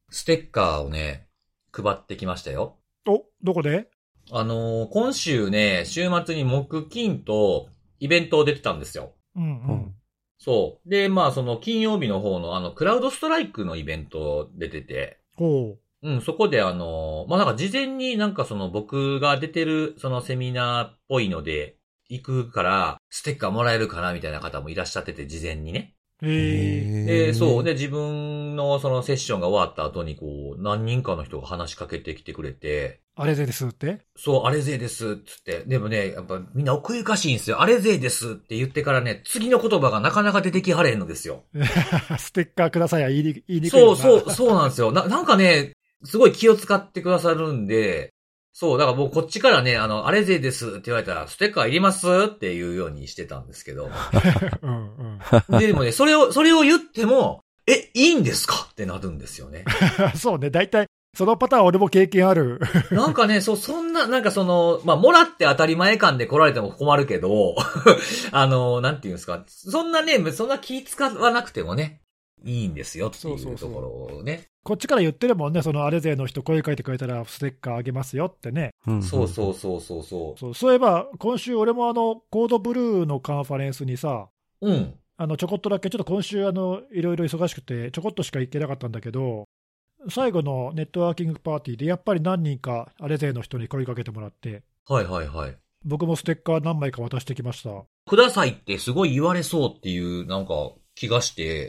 ステッカーをね、配ってきましたよ。 お、どこで？ 今週ね、週末に木金とイベント出てたんですよ。 うんうん。 そう。で、まあその金曜日の方のクラウドストライクのイベント出てて、 ほうん、そこでまあなんか事前になんかその僕が出てるそのセミナーっぽいので、行くから、ステッカーもらえるかなみたいな方もいらっしゃってて、事前にね。 う。へえ。 で、そう。で、自分のそのセッションが終わった後にこう、何人かの人が話しかけてきてくれて、 あれでですって？ そう、あれぜです、つって。でもね、やっぱみんな奥ゆかしいんですよ。あれぜですって言ってからね、次の言葉がなかなか出てきはれへんのですよ。 ステッカーくださいは言いにくいそう、 よな。 そう、そうなんですよ。なんかね、すごい気を使ってくださるんで、そう、だから僕こっちからね、あれぜですって言われたら、ステッカーいりますっていうようにしてたんですけど。 うんでもね、それを言っても、いいんですかってなるんですよね。 うん。そうね、大体、そのパターン俺も経験ある。 なんかね、そんな、なんかまあ、もらって当たり前感で来られても困るけど、なんていうんですか、そんなね、そんな気使わなくてもね、いいんですよってそうそうそう。 いうところをね。 こっちから言ってるもんね、そのあれ勢の人、声かけてくれたらステッカーあげますよってね。 そうそうそうそうそそういえば、今週、俺もコードブルーのカンファレンスにさ、 う。うん。 ちょこっとだけ、ちょっと今週、いろいろ忙しくて、ちょこっとしか行けなかったんだけど、最後のネットワーキングパーティーで、やっぱり何人か、あれ勢の人に声かけてもらって、 はいはいはい。 僕もステッカー何枚か渡してきました。 くださいってすごい言われそうっていう、なんか気がして、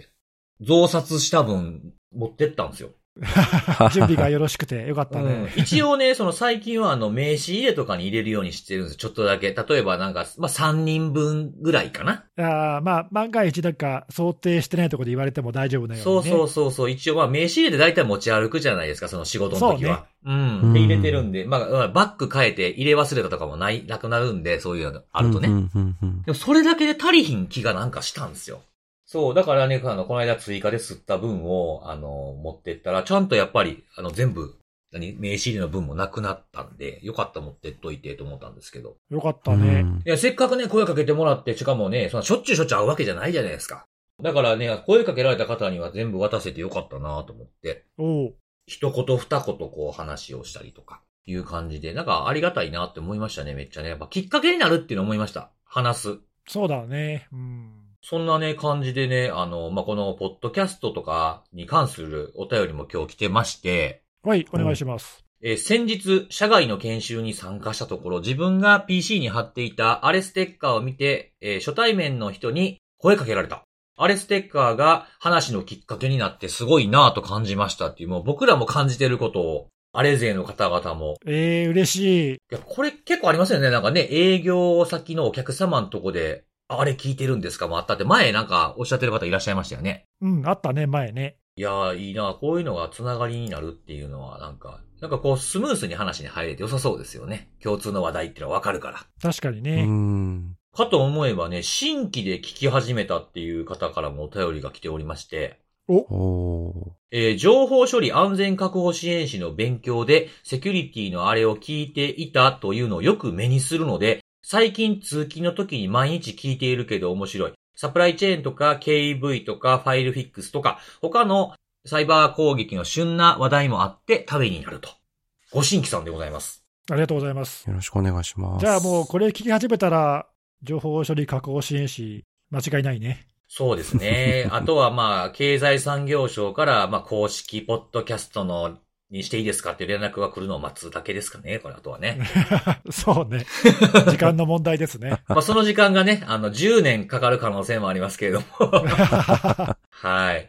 増刷した分持ってったんですよ。 準備がよろしくてよかったね。 一応ね、その最近は名刺入れとかに入れるようにしてるんですよ。ちょっとだけ。例えばなんか、まあ、3人分ぐらいかな。 まあ、万が一なんか想定してないところで言われても大丈夫なようにね。 そうそうそう。一応まあ名刺入れで大体持ち歩くじゃないですか、その仕事の時は。 そううん。で入れてるんで、まあ、バッグ変えて入れ忘れたとかもなくなるんで、そういうのあるとね。でもそれだけで足りひん気がなんかしたんですよ。そう、だからね、この間追加で吸った分を、持ってったら、ちゃんとやっぱり、全部、名刺入れの分もなくなったんで、よかった持ってっといてと思ったんですけど。 よかったね。 いや、せっかくね、声かけてもらって、しかもね、そのしょっちゅう会うわけじゃないじゃないですか。だからね、声かけられた方には全部渡せてよかったなと思って。 おう。 一言二言こう話をしたりとか、いう感じで、なんかありがたいなって思いましたね、めっちゃね。やっぱきっかけになるっていうの思いました。話す。 そうだね。うん。 そんなね、感じでね、まあ、この、ポッドキャストとかに関するお便りも今日来てまして、 はい、お願いします。 先日、社外の研修に参加したところ、自分が PC に貼っていたアレステッカーを見て、初対面の人に声かけられた。アレステッカーが話のきっかけになってすごいなぁと感じましたっていう、もう僕らも感じてることを、アレ勢の方々も。 嬉しい。 いや、これ結構ありますよね。なんかね、営業先のお客様のとこで、あれ聞いてるんですかもあったって、前なんかおっしゃってる方いらっしゃいましたよね。 うん、あったね、前ね。 いやー、いいな。こういうのがつながりになるっていうのは、なんかこう、スムースに話に入れて良さそうですよね。共通の話題っていうのはわかるから。 確かにね。 かと思えばね、新規で聞き始めたっていう方からもお便りが来ておりまして、情報処理安全確保支援士の勉強で、セキュリティのあれを聞いていたというのをよく目にするので、最近通勤の時に毎日聞いているけど面白い。サプライチェーンとか KV とかファイルフィックスとか他のサイバー攻撃の旬な話題もあってためになると。ご新規さんでございます。 ありがとうございます。 よろしくお願いします。 じゃあもうこれ聞き始めたら、情報処理確保支援士、間違いないね。 そうですね。あとはまあ、経済産業省からまあ公式ポッドキャストのにしていいですかっていう連絡が来るのを待つだけですかね、これあとはね。 そうね。時間の問題ですね。 まあその時間がね、10年かかる可能性もありますけれども。はい。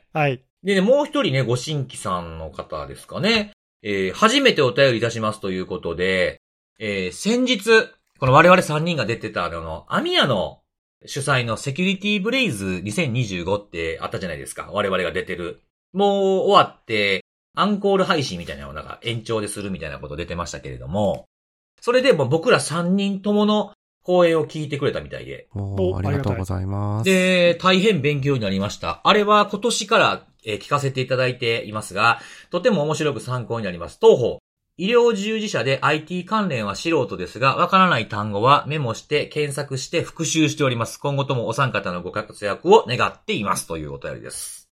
はい。 でね、もう一人ね、ご新規さんの方ですかね。初めてお便りいたしますということで、先日、この我々3人が出てたアミヤの主催のセキュリティブレイズ2025ってあったじゃないですか。我々が出てる。もう終わって、アンコール配信みたいなのをなんか延長でするみたいなこと出てましたけれども、それでも僕ら3人ともの講演を聞いてくれたみたいで。 ありがとうございます。 で、大変勉強になりました。あれは今年から聞かせていただいていますが、とても面白く参考になります。当方、医療従事者で IT 関連は素人ですが、わからない単語はメモして検索して復習しております。今後ともお三方のご活躍を願っていますというお便りです。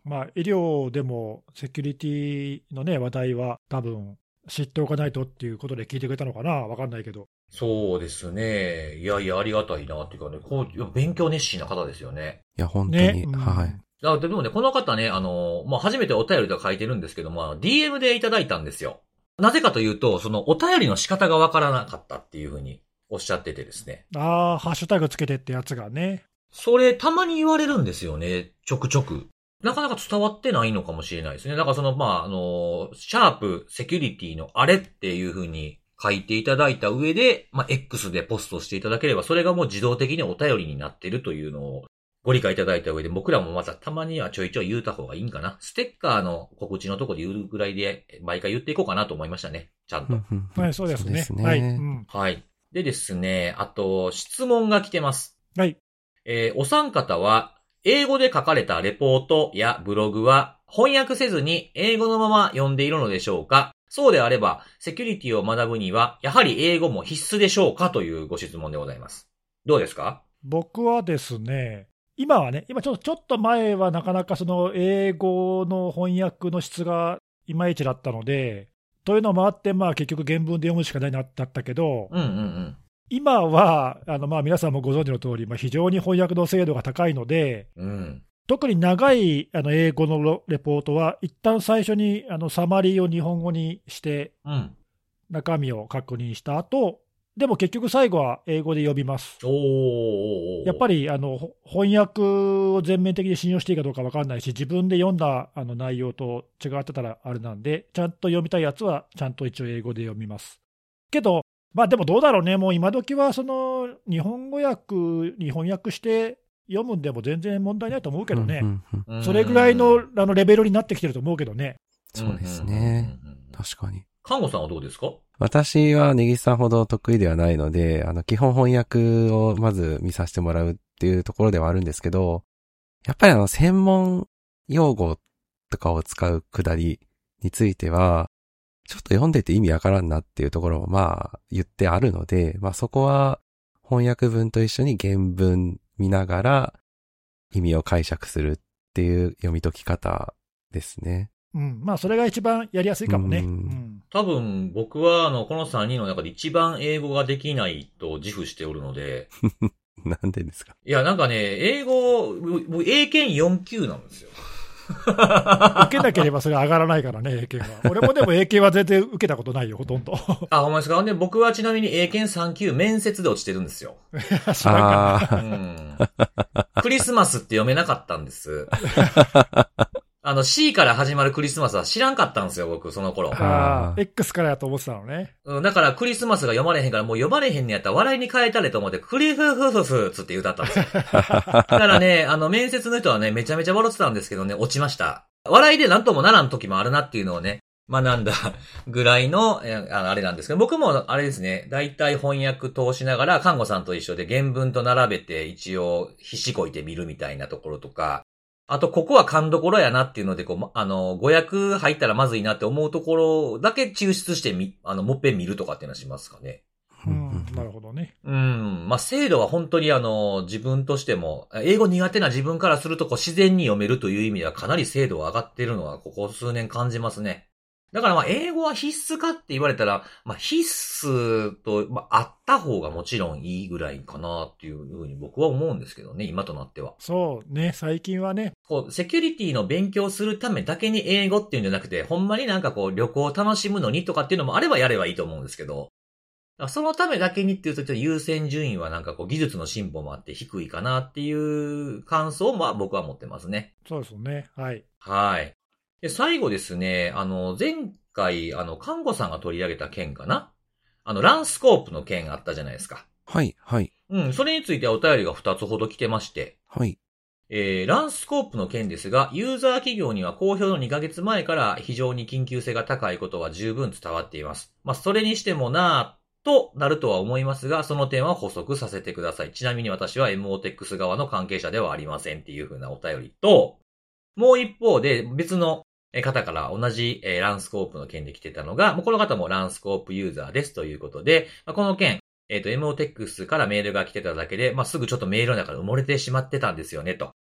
まあ、医療でもセキュリティのね、話題は多分知っておかないとっていうことで聞いてくれたのかな、わかんないけど。 そうですね。いやいや、ありがたいなっていうかね、こう、勉強熱心な方ですよね。 いや、本当に、 ね、 はい。 でもね、この方ね、まあ、初めてお便りとか書いてるんですけど、まあ、DM でいただいたんですよ。なぜかというと、そのお便りの仕方がわからなかったっていうふうにおっしゃっててですね。 ああ、ハッシュタグつけてってやつがね。 それ、たまに言われるんですよね。ちょくちょく。なかなか伝わってないのかもしれないですね。だからまあ、シャープセキュリティのあれっていうふうに書いていただいた上で、まあ、X でポストしていただければ、それがもう自動的にお便りになってるというのをご理解いただいた上で、僕らもまたたまにはちょいちょい言うた方がいいんかな。ステッカーの告知のとこで言うぐらいで、毎回言っていこうかなと思いましたね。ちゃんと。 はい、そうですね。 はい、 はい。でですね、あと、質問が来てます。 はい。 お三方は、英語で書かれたレポートやブログは翻訳せずに英語のまま読んでいるのでしょうか？そうであれば、セキュリティを学ぶには、やはり英語も必須でしょうかというご質問でございます。どうですか？ 僕はですね、今ちょっと前はなかなかその英語の翻訳の質がいまいちだったので、というのもあって、まあ結局原文で読むしかないなだったけど、今はまあ皆さんもご存知の通り、まあ、非常に翻訳の精度が高いので、特に長い英語のレポートは、一旦最初にサマリーを日本語にして、中身を確認した後、でも結局最後は英語で読みます。やっぱり翻訳を全面的に信用していいかどうか分からないし、自分で読んだ内容と違ってたらあれなんで、ちゃんと読みたいやつはちゃんと一応英語で読みます。けど、まあでもどうだろうね、もう今時はその日本語訳に翻訳して読むんでも全然問題ないと思うけどね。それぐらいのレベルになってきてると思うけどね。 そうですね。確かに。 看護さんはどうですか？ 私は根岸さんほど得意ではないので、基本翻訳をまず見させてもらうっていうところではあるんですけど、やっぱり専門用語とかを使うくだりについては、ちょっと読んでて意味わからんなっていうところもまあ言ってあるので、まあそこは翻訳文と一緒に原文見ながら意味を解釈するっていう読み解き方ですね。 まあそれが一番やりやすいかもね。 多分僕はこの3人の中で一番英語ができないと自負しておるので。 なんでですか？ いやなんかね、英語、英検4級なんですよ。 受けなければそれ上がらないからね、英検は。俺もでも英検は全然受けたことないよ、ほとんど。 あ、ほんまですか？ね、僕はちなみに英検3級面接で落ちてるんですよ。 知らんかな。 クリスマスって読めなかったんです。C から始まるクリスマスは知らんかったんですよ、僕、その頃。 X からやと思ってたのね。 だからクリスマスが読まれへんから、もう読まれへんねやったら笑いに変えたれと思って、クリフフフフつって歌ったんですよ。だからね、面接の人はね、めちゃめちゃ笑ってたんですけどね、落ちました。笑いでなんともならん時もあるなっていうのをね、学んだぐらいの、あれなんですけど、僕もあれですね、だいたい翻訳通しながら、看護さんと一緒で原文と並べて一応必死こいてみるみたいなところとか、あと、ここは勘どころやなっていうので、語訳入ったらまずいなって思うところだけ抽出してもっぺん見るとかっていうのはしますかね。 なるほどね。 まあ、精度は本当に自分としても、英語苦手な自分からすると自然に読めるという意味ではかなり精度が上がっているのはここ数年感じますね。だから英語は必須かって言われたら、必須と、あった方がもちろんいいぐらいかなっていうふうに僕は思うんですけどね、今となっては。 そうね、最近はね。 セキュリティの勉強するためだけに英語っていうんじゃなくて、ほんまに旅行を楽しむのにとかっていうのもあればやればいいと思うんですけど、そのためだけにっていうと優先順位は技術の進歩もあって低いかなっていう感想を僕は持ってますね。 そうですね。はい。 はい。で、最後ですね、前回、看護さんが取り上げた件かな？ランスコープの件あったじゃないですか。 はい、はい。 それについてお便りが2つほど来てまして。 はい。 ランスコープの件ですが、ユーザー企業には公表の2ヶ月前から非常に緊急性が高いことは十分伝わっています。それにしてもとなるとは思いますが、その点は補足させてください。ちなみに私は MOTEX 側の関係者ではありませんっていう風なお便りと、もう一方で別の方から同じランスコープの件で来てたのが、この方もランスコープユーザーですということで、この件、MOTEX からメールが来てただけで、すぐちょっとメールの中で埋もれてしまってたんですよねと。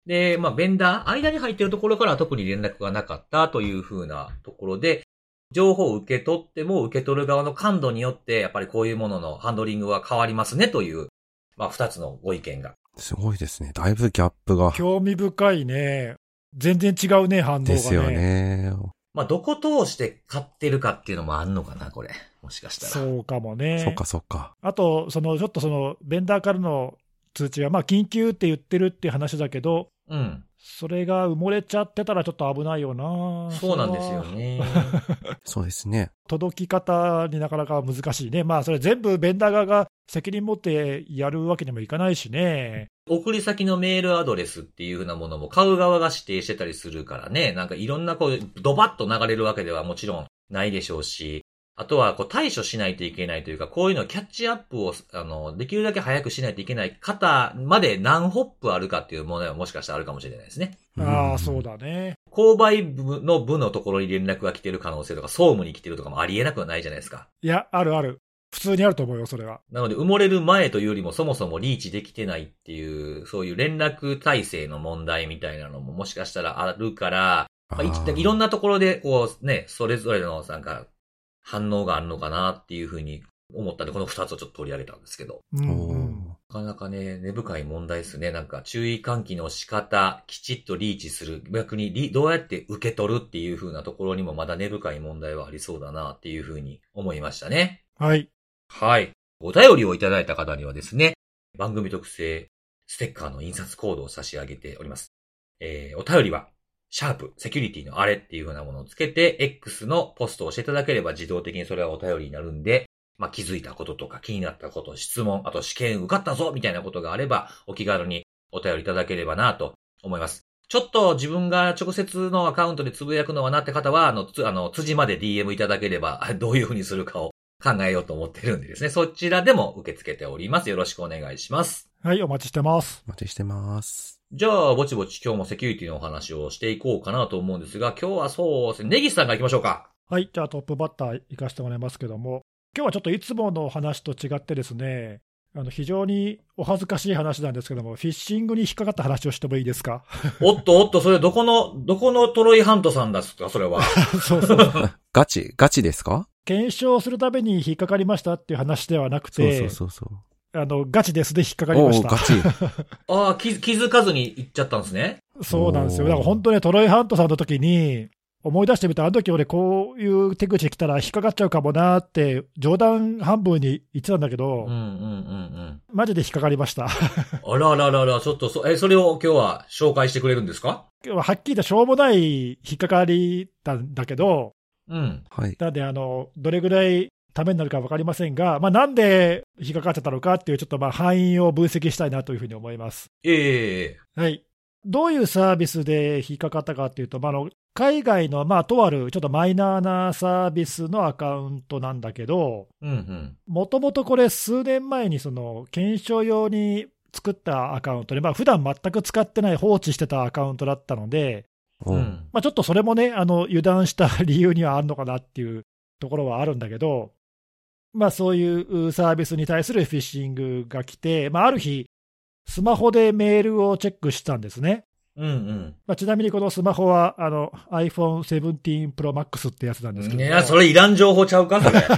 で、まあ、ベンダー、間に入ってるところからは特に連絡がなかったという風なところで、情報を受け取っても受け取る側の感度によって、やっぱりこういうもののハンドリングは変わりますねという、まあ、二つのご意見が。 すごいですね。だいぶギャップが。 興味深いね。全然違うね、反応がね。 ですよね。 まあ、どこ通して買ってるかっていうのもあんのかな、これ。もしかしたら。 そうかもね。 そっかそっか。 あと、ちょっとベンダーからの通知が、まあ、緊急って言ってるっていう話だけど、 うん。 それが埋もれちゃってたらちょっと危ないよな。 そうなんですよね。 そうですね。 届き方になかなか難しいね。まあ、それ全部ベンダー側が責任持ってやるわけにもいかないしね。 送り先のメールアドレスっていう風なものも買う側が指定してたりするからね。なんかいろんなドバッと流れるわけではもちろんないでしょうし、あとは対処しないといけないというか、こういうのをキャッチアップを、できるだけ早くしないといけない方まで何ホップあるかっていう問題はもしかしたらあるかもしれないですね。 ああ、そうだね。 購買部の部のところに連絡が来てる可能性とか、総務に来てるとかもありえなくはないじゃないですか。 いや、あるある。普通にあると思うよ、それは。 なので、埋もれる前というよりもそもそもリーチできてないっていう、そういう連絡体制の問題みたいなのももしかしたらあるから、まあ、いろんなところで、それぞれの反応があるのかなっていうふうに思ったんで、この2つをちょっと取り上げたんですけど。なかなかね、根深い問題ですね。なんか、注意喚起の仕方、きちっとリーチする、逆にどうやって受け取るっていう風なところにもまだ根深い問題はありそうだなっていう風に思いましたね。 はい。 はい。お便りをいただいた方にはですね、番組特製ステッカーの印刷コードを差し上げております。お便りは、シャープセキュリティのあれっていう風なものをつけて、X のポストをしていただければ自動的にそれはお便りになるんで、まあ、気づいたこととか気になったこと、質問、あと試験受かったぞみたいなことがあれば、お気軽にお便りいただければなと思います。ちょっと自分が直接のアカウントでつぶやくのはなって方は、辻まで DM いただければ、どういう風にするかを考えようと思ってるんでですね。そちらでも受け付けております。よろしくお願いします。 はい、お待ちしてます。 お待ちしてます。 じゃあ、ぼちぼち今日もセキュリティのお話をしていこうかなと思うんですが、今日はそうですね、根岸さんから行きましょうか。 はい、じゃあトップバッター行かせてもらいますけども、今日はちょっといつもの話と違ってですね、非常にお恥ずかしい話なんですけども、フィッシングに引っかかった話をしてもいいですか？ おっと、それどこのトロイハントさんですか、それは。 そう。 ガチですか？ 検証するために引っかかりましたっていう話ではなくて、 そう。 ガチですで引っかかりました。 ガチ。 ああ、気づかずに行っちゃったんですね。 そうなんですよ。だから本当ね、トロイハントさんの時に、思い出してみたら、あの時俺こういう手口で来たら引っかかっちゃうかもなって、冗談半分に言ってたんだけど、マジで引っかかりました。 あら、ちょっとそれを今日は紹介してくれるんですか？ 今日ははっきり言ったしょうもない引っかかりなんだけど、 はい。 なんでどれぐらいためになるか分かりませんが、まあ、なんで引っかかっちゃったのかっていう、ちょっと範囲を分析したいなというふうに思います。はい。どういうサービスで引っかかったかっていうと、海外の、とあるちょっとマイナーなサービスのアカウントなんだけど、もともとこれ数年前に検証用に作ったアカウントで、普段全く使ってない放置してたアカウントだったので、ちょっとそれもね、油断した理由にはあるのかなっていうところはあるんだけど、そういうサービスに対するフィッシングが来て、ある日、スマホでメールをチェックしたんですね。ちなみにこのスマホはiPhone 17 Pro Max ってやつなんですけど。 いや、それいらん情報ちゃうかそれ。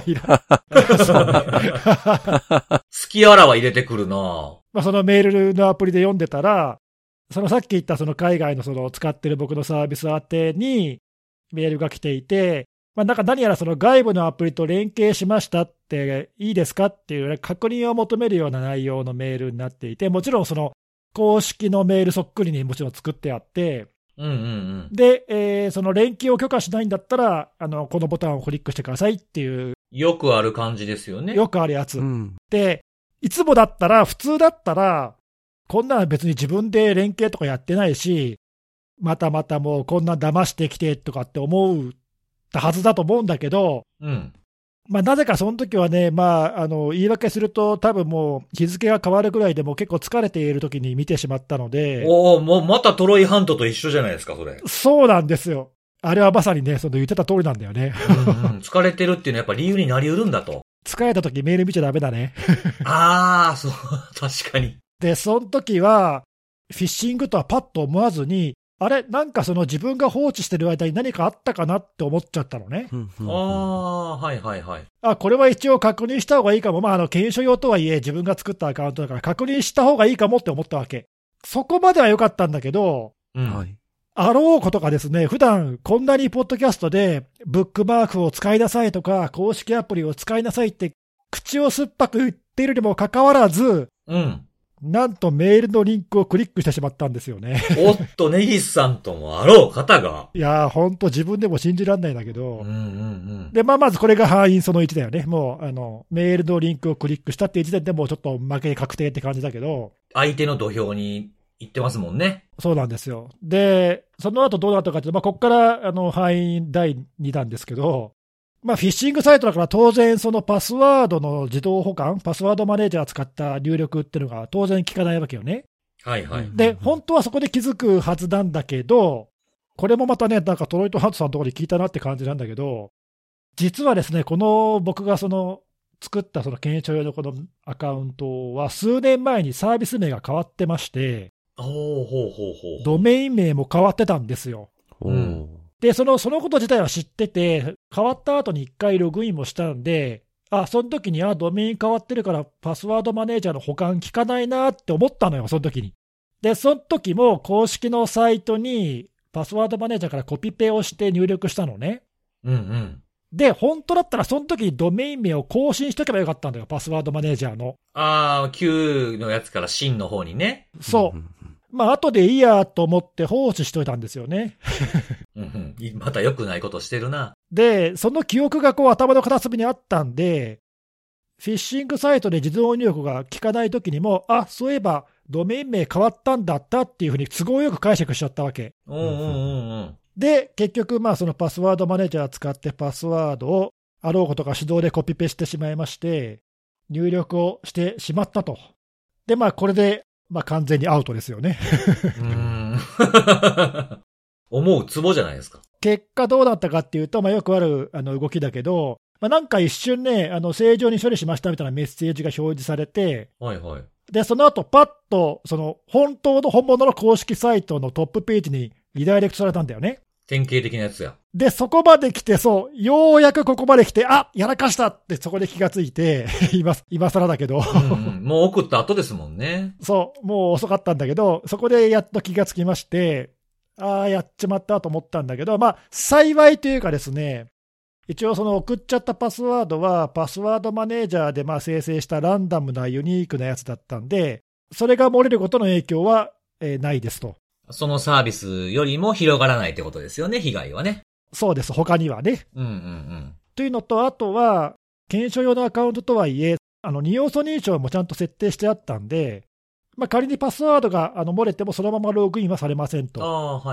好きあらは入れてくるな。 そのメールのアプリで読んでたら、さっき言った海外の使ってる僕のサービス宛てにメールが来ていて、何やら外部のアプリと連携しましたっていいですかっていう確認を求めるような内容のメールになっていて、もちろん公式のメールそっくりにもちろん作ってあって、で、その連携を許可しないんだったらこのボタンをクリックしてくださいっていう。 よくある感じですよね。 よくあるやつ。で、いつもだったら、普通だったら、こんなの別に自分で連携とかやってないし、またもうこんな騙してきてとかって思うはずだと思うんだけど、なぜかその時はね、言い訳すると多分もう日付が変わるぐらいでもう結構疲れている時に見てしまったので。 もうまたトロイハントと一緒じゃないですか、それ。 そうなんですよ。あれはまさにね、言ってた通りなんだよね。 疲れてるっていうのはやっぱ理由になり得るんだと。 疲れた時メール見ちゃダメだね。 そう、確かに。 で、その時は、 フィッシングとはパッと思わずに、あれ、なんかその自分が放置してる間に何かあったかなって思っちゃったのね。 はいはいはい。 これは一応確認した方がいいかも。検証用とはいえ自分が作ったアカウントだから確認した方がいいかもって思ったわけ。そこまでは良かったんだけど、 はい。 あろうことかですね、普段こんなにポッドキャストでブックマークを使いなさいとか、公式アプリを使いなさいって口を酸っぱく言っているにもかかわらず、なんとメールのリンクをクリックしてしまったんですよね。 おっと、根岸さんともあろう方が。 いやー、ほんと自分でも信じられないんだけど。で、まずこれが敗因その1だよね。もう、メールのリンクをクリックしたっていう時点でもうちょっと負け確定って感じだけど。 相手の土俵に行ってますもんね。 そうなんですよ。で、その後どうなったかっていうと、ここから敗因第2弾ですけど、フィッシングサイトだから当然そのパスワードの自動保管、パスワードマネージャー使った入力っていうのが当然効かないわけよね。 はいはい。 で、本当はそこで気づくはずなんだけど、これもまたね、なんかトロイトハントさんのところに聞いたなって感じなんだけど、実はですね、この僕がその作ったその検証用のこのアカウントは数年前にサービス名が変わってまして、ドメイン名も変わってたんですよ。で、そのこと自体は知ってて、変わった後に1回ログインもしたんで、その時に、ドメイン変わってるから、パスワードマネージャーの保管効かないなって思ったのよ、その時に。で、その時も公式のサイトに、パスワードマネージャーからコピペをして入力したのね。で、本当だったら、その時にドメイン名を更新しとけばよかったんだよ、パスワードマネージャーの。 旧のやつから新の方にね。 そう。後でいいやと思って放置しといたんですよね。 また良くないことしてるな。 で、その記憶が頭の片隅にあったんで、フィッシングサイトで自動入力が効かないときにも、そういえばドメイン名変わったんだったっていうふうに都合よく解釈しちゃったわけ。で、結局、そのパスワードマネージャー使ってパスワードをあろうことか手動でコピペしてしまいまして、入力をしてしまったと。で、これで、完全にアウトですよね。 思うツボじゃないですか。 結果どうだったかっていうと、よくある動きだけど、なんか一瞬ね、正常に処理しましたみたいなメッセージが表示されて、で、その後パッと、その本物の公式サイトのトップページにリダイレクトされたんだよね。 典型的なやつや。 で、そこまで来て、ようやくここまで来て、やらかしたってそこで気がついて、今更だけど。 もう送った後ですもんね。 そう、もう遅かったんだけど、そこでやっと気がつきまして、やっちまったと思ったんだけど、幸いというかですね、一応その送っちゃったパスワードは、パスワードマネージャーで生成したランダムなユニークなやつだったんで、それが漏れることの影響は、ないですと。 そのサービスよりも広がらないってことですよね、被害はね。 そうです、他にはね。というのと、あとは、検証用のアカウントとはいえ、2要素認証もちゃんと設定してあったんで、仮にパスワードが漏れてもそのままログインはされませんと。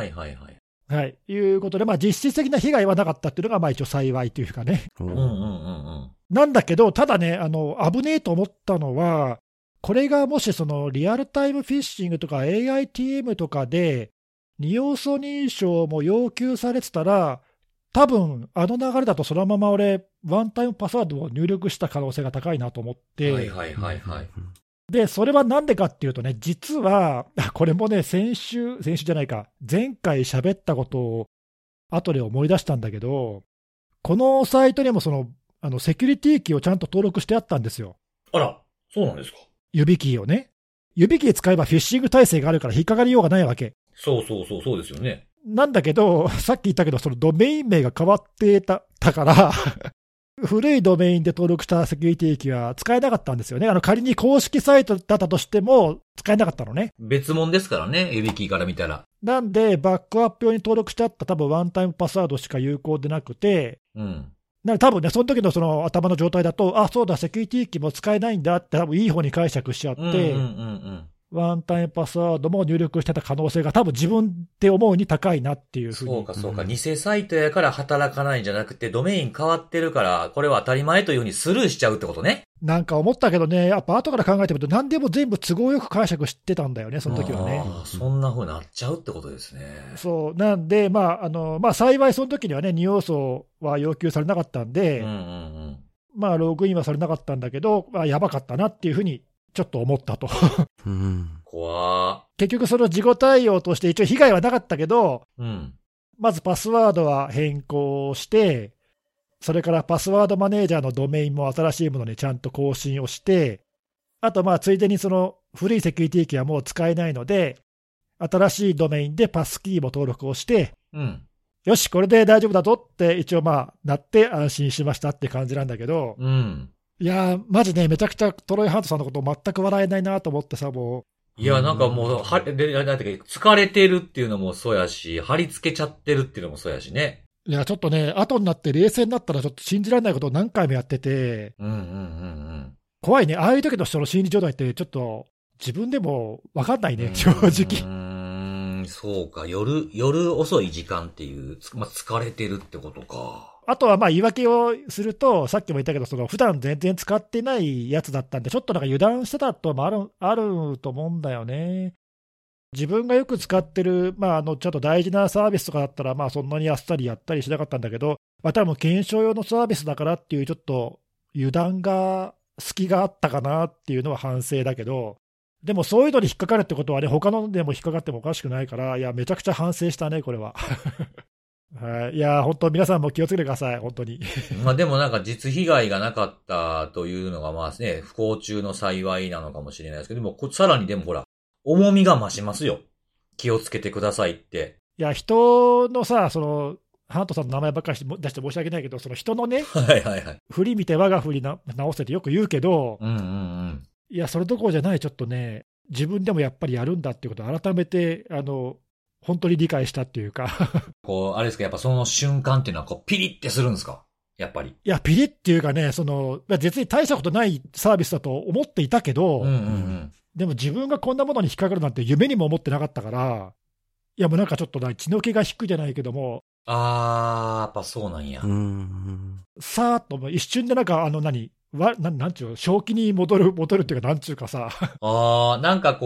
いうことで、実質的な被害はなかったっていうのが、一応幸いというかね。なんだけど、ただね、危ねえと思ったのは、これがもしそのリアルタイムフィッシングとか AITM とかで、2要素認証も要求されてたら、多分流れだとそのまま俺、ワンタイムパスワードを入力した可能性が高いなと思って、で、それはなんでかっていうとね、実は、これもね、先週じゃないか、前回喋ったことを後で思い出したんだけど、このサイトにもその、セキュリティキーをちゃんと登録してあったんですよ。 あら、そうなんですか。 指キーをね。指キー使えばフィッシング耐性があるから引っかかりようがないわけ。 そうですよね。 なんだけど、さっき言ったけど、そのドメイン名が変わってたから古いドメインで登録したセキュリティキーは使えなかったんですよね。仮に公式サイトだったとしても使えなかったのね。 別物ですからね、指キーから見たら。 なんで、バックアップ用に登録してあった多分ワンタイムパスワードしか有効でなくて、多分ね、その時のその頭の状態だと、そうだ、セキュリティキーも使えないんだって多分いい方に解釈しちゃって、ワンタイムパスワードも入力してた可能性が多分自分で思うに高いなっていうふうに。 そうか。偽サイトやから働かないんじゃなくて、ドメイン変わってるから、これは当たり前というふうにスルーしちゃうってことね。 なんか思ったけどね、やっぱ後から考えてみると何でも全部都合よく解釈してたんだよね、その時はね。 そんな風になっちゃうってことですね。 そう。なんで、幸いその時にはね、2要素は要求されなかったんで、ログインはされなかったんだけど、やばかったなっていうふうにちょっと思ったと。 怖結局その事後対応として一応被害はなかったけど、 うん。 まずパスワードは変更して、それからパスワードマネージャーのドメインも新しいものにちゃんと更新をして、あとついでにその古いセキュリティキーはもう使えないので、新しいドメインでパスキーも登録をして、 うん。 よし、これで大丈夫だぞって一応なって安心しましたって感じなんだけど、 うん。 いやー、マジね、めちゃくちゃトロイハントさんのこと全く笑えないなと思ってさ、もう。 いや、なんかもう、なんていうか、疲れてるっていうのもそうやし、貼り付けちゃってるっていうのもそうやしね。 いや、ちょっとね、後になって冷静になったらちょっと信じられないことを何回もやってて、 うんうんうんうん。 怖いね。ああいう時の人の心理状態ってちょっと自分でも分かんないね、正直。 そうか。夜遅い時間っていう、疲れてるってことか。 あとは言い訳をすると、さっきも言ったけど、普段全然使ってないやつだったんで、ちょっとなんか油断してたともあると思うんだよね。自分がよく使ってる、ちょっと大事なサービスとかだったら、そんなにあっさりやったりしなかったんだけど、多分検証用のサービスだからっていう、ちょっと油断が、隙があったかなっていうのは反省だけど、でもそういうのに引っかかるってことはね、他のでも引っかかってもおかしくないから、いや、めちゃくちゃ反省したね、これは。はい、いや、本当、皆さんも気をつけてください、本当に。 でもなんか実被害がなかったというのが不幸中の幸いなのかもしれないですけど、でもさらにでもほら、重みが増しますよ。気をつけてくださいって。 いや、人のさ、ハントさんの名前ばっかり出して申し訳ないけど、その人のね、 はいはいはい。 振り見て我が振り直せってよく言うけど、 うんうんうん。 いや、それどころじゃない、ちょっとね、自分でもやっぱりやるんだっていうことを改めて、本当に理解したっていうか。 あれですか、やっぱその瞬間っていうのはピリってするんですか、やっぱり。 いや、ピリっていうかね、実に大したことないサービスだと思っていたけど、でも自分がこんなものに引っかかるなんて夢にも思ってなかったから、いや、もうなんかちょっと血の気が引くじゃないけども、 やっぱそうなんや。 さーっと一瞬でなんか、なんちゅう、正気に戻るっていうか、なんちゅうかさ。 なんか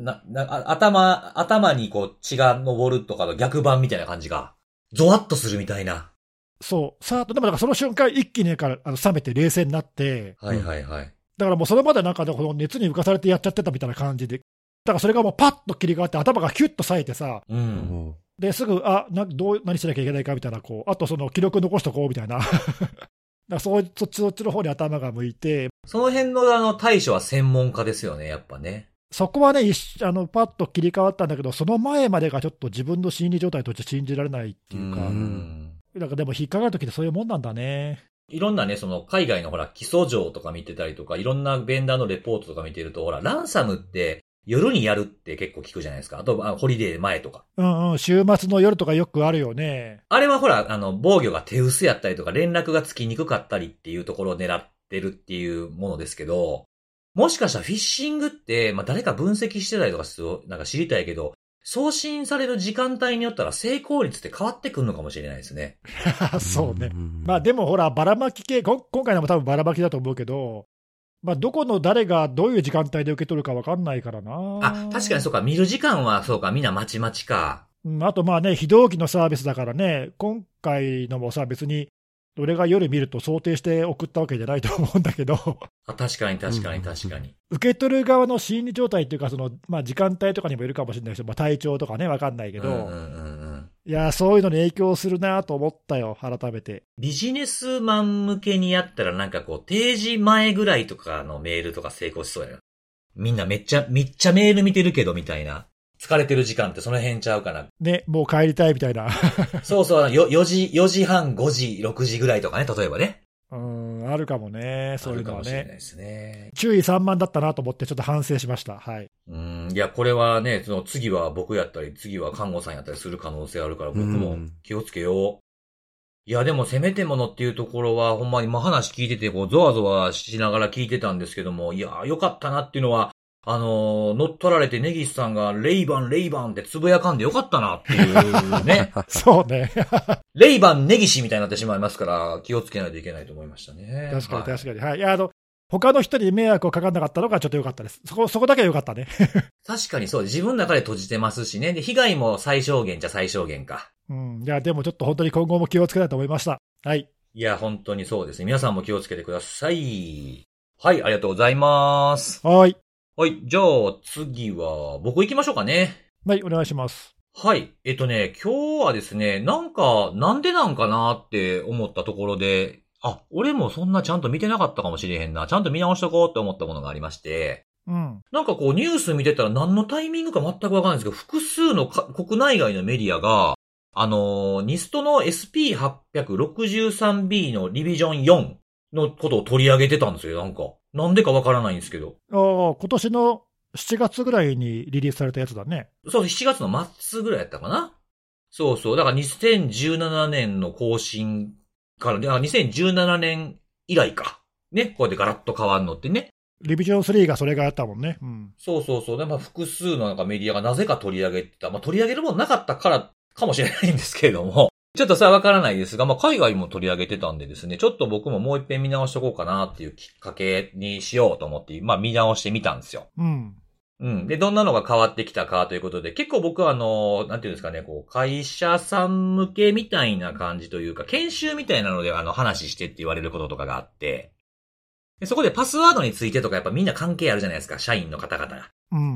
頭に血が昇るとかの逆版みたいな感じが、ゾワッとするみたいな。 そう、さーっと、でもなんかその瞬間、一気に冷めて冷静になって、 はいはいはい。 だからもうそれまでなんかこの熱に浮かされてやっちゃってたみたいな感じで、だからそれがもうパッと切り替わって、頭がキュッと冴えてさ、ですぐ、何しなきゃいけないかみたいな、あと記録残しとこうみたいな。そっちの方に頭が向いて。 その辺の対処は専門家ですよね、やっぱね。 そこはね、パッと切り替わったんだけど、その前までがちょっと自分の心理状態として信じられないっていうか。なんかでも引っかかるときってそういうもんなんだね。 いろんなね、海外のほら、基礎情とか見てたりとか、いろんなベンダーのレポートとか見てると、ほら、ランサムって、夜にやるって結構聞くじゃないですか。あと、ホリデー前とか。 週末の夜とかよくあるよね。 あれはほら、防御が手薄やったりとか、連絡がつきにくかったりっていうところを狙ってるっていうものですけど、もしかしたらフィッシングって、誰か分析してたりとかすると、なんか知りたいけど、送信される時間帯によったら成功率って変わってくるのかもしれないですね。 そうね。でもほら、ばらまき系、今回のも多分ばらまきだと思うけど、どこの誰がどういう時間帯で受け取るか分かんないからな。 確かにそうか、見る時間はそうか、みんなまちまちか。 あと非同期のサービスだからね、今回のもさ、別に、俺が夜見ると想定して送ったわけじゃないと思うんだけど。 確かに。 受け取る側の心理状態っていうか、時間帯とかにもいるかもしれないし、体調とかね、分かんないけど。いや、そういうのに影響するなと思ったよ、改めて。 ビジネスマン向けにやったらなんか定時前ぐらいとかのメールとか成功しそうやな。みんなめっちゃメール見てるけどみたいな。疲れてる時間ってその辺ちゃうかな。 ね、もう帰りたいみたいな。 そう、4時半、5時、6時ぐらいとかね、例えばね。 あるかもね、そういうのはね。 あるかもしれないですね。 注意散漫だったなと思ってちょっと反省しました。はい。 いや、これはね、次は僕やったり、次は看護さんやったりする可能性あるから、僕も気をつけよう。いや、でも、せめてものっていうところは、ほんまに話聞いてて、ゾワゾワしながら聞いてたんですけども、いや、よかったなっていうのは、乗っ取られてネギスさんがレイバンってつぶやかんでよかったなっていうね。 そうね。 レイバンネギシみたいになってしまいますから、気をつけないといけないと思いましたね。 確かに。はい。いや、他の人に迷惑をかかんなかったのがちょっと良かったです。そこだけは良かったね。 確かにそう。自分の中で閉じてますしね。で、被害も最小限じゃ最小限か。 いや、でもちょっと本当に今後も気をつけたいと思いました。はい。 いや、本当にそうですね。皆さんも気をつけてください。はい、ありがとうございます。 はい。 はい。じゃあ、次は、僕行きましょうかね。 はい、お願いします。 はい。今日はですね、なんでなんかなって思ったところで、俺もそんなちゃんと見てなかったかもしれへんな。ちゃんと見直しとこうって思ったものがありまして、 うん。 ニュース見てたら何のタイミングか全くわかんないんですけど、複数の国内外のメディアが、ニストの SP863B のリビジョン4のことを取り上げてたんですよ、なんでかわからないんですけど。 今年の7月ぐらいにリリースされたやつだね。 そう、7月の末ぐらいやったかな。そうそう。だから2017年の更新から、2017年以来か。ね。こうやってガラッと変わるのってね。 リビジョン3がそれがあったもんね。うん。 そうそうそう。で、複数のメディアがなぜか取り上げてた。取り上げるものなかったからかもしれないんですけれども。ちょっとそれはわからないですが、海外も取り上げてたんでですね、ちょっと僕ももう一遍見直しとこうかなっていうきっかけにしようと思って、見直してみたんですよ。 うん。 うん。で、どんなのが変わってきたかということで、結構僕はなんていうんですかね、会社さん向けみたいな感じというか、研修みたいなので話してって言われることとかがあって、でそこでパスワードについてとかやっぱみんな関係あるじゃないですか、社員の方々が。 うんうん。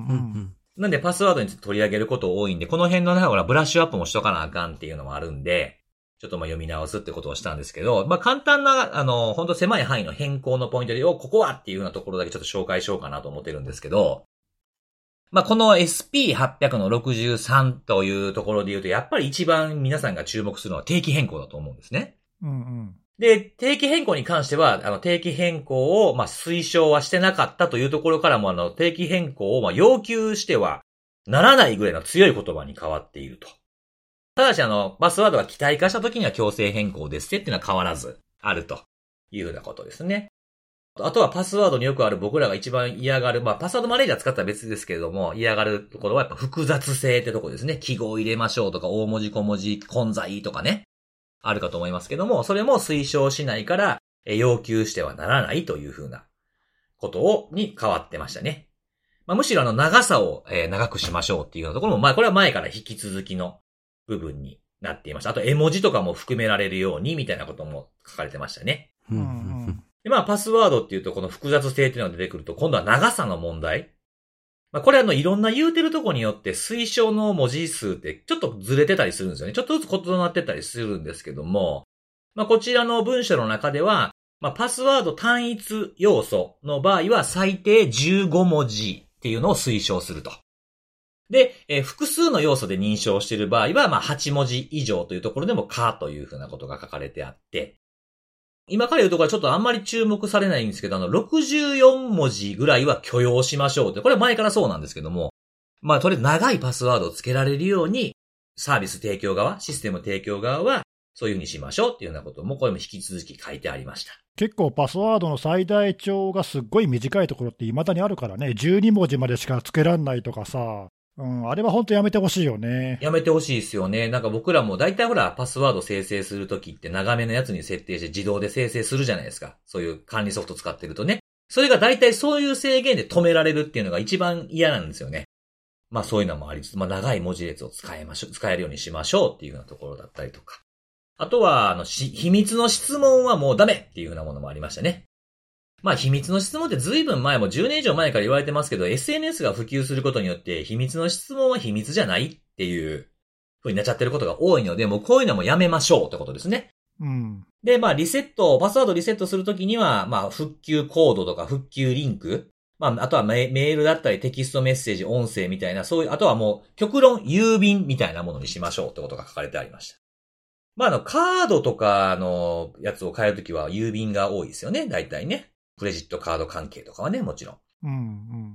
なんでパスワードについて取り上げること多いんで、この辺のブラッシュアップもしとかなあかんっていうのもあるんで、ちょっと読み直すってことをしたんですけど、簡単な、ほんと狭い範囲の変更のポイントで、ここはっていうようなところだけちょっと紹介しようかなと思ってるんですけど、この SP800 の63というところで言うと、やっぱり一番皆さんが注目するのは定期変更だと思うんですね。 うんうん。 で、定期変更に関しては、定期変更を、推奨はしてなかったというところからも、定期変更を、要求してはならないぐらいの強い言葉に変わっていると。ただし、パスワードが期待化した時には強制変更ですっていうのは変わらずあるというふうなことですね。あとはパスワードによくある僕らが一番嫌がる、パスワードマネージャー使ったら別ですけれども、嫌がるところはやっぱ複雑性ってところですね。記号を入れましょうとか、大文字小文字混在とかね。あるかと思いますけども、それも推奨しないから、要求してはならないというふうなことに変わってましたね。むしろ長さを長くしましょうっていうようなところも、これは前から引き続きの部分になっていました。あと絵文字とかも含められるようにみたいなことも書かれてましたね。で、パスワードっていうとこの複雑性っていうのが出てくると、今度は長さの問題。これいろんな言うてるとこによって推奨の文字数ってちょっとずれてたりするんですよね。ちょっとずつ異なってたりするんですけども、こちらの文章の中では、パスワード単一要素の場合は最低15文字っていうのを推奨すると。で、複数の要素で認証している場合は、8文字以上というところでも可というふうなことが書かれてあって、今から言うところはちょっとあんまり注目されないんですけど、64文字ぐらいは許容しましょうって、これは前からそうなんですけども、とりあえず長いパスワードを付けられるように、サービス提供側、システム提供側は、そういうふうにしましょうっていうようなことも、これも引き続き書いてありました。 結構パスワードの最大値がすっごい短いところって未だにあるからね、12文字までしか付けらんないとかさ、あれは本当やめてほしいよね。 やめてほしいですよね。僕らも大体パスワード生成するときって長めのやつに設定して自動で生成するじゃないですか。そういう管理ソフト使ってるとね。それが大体そういう制限で止められるっていうのが一番嫌なんですよね。そういうのもありつつ、長い文字列を使えるようにしましょうっていうようなところだったりとか。あとは、秘密の質問はもうダメっていうようなものもありましたね。秘密の質問って随分前も10年以上前から言われてますけど、SNS が普及することによって秘密の質問は秘密じゃないっていう風になっちゃってることが多いので、もうこういうのもやめましょうってことですね。 うん。 で、パスワードリセットするときには、復旧コードとか復旧リンク、あとはメールだったりテキストメッセージ、音声みたいな、そういう、あとはもう極論郵便みたいなものにしましょうってことが書かれてありました。カードとかのやつを変えるときは郵便が多いですよね、大体ね。クレジットカード関係とかはね、もちろん。 うんうん。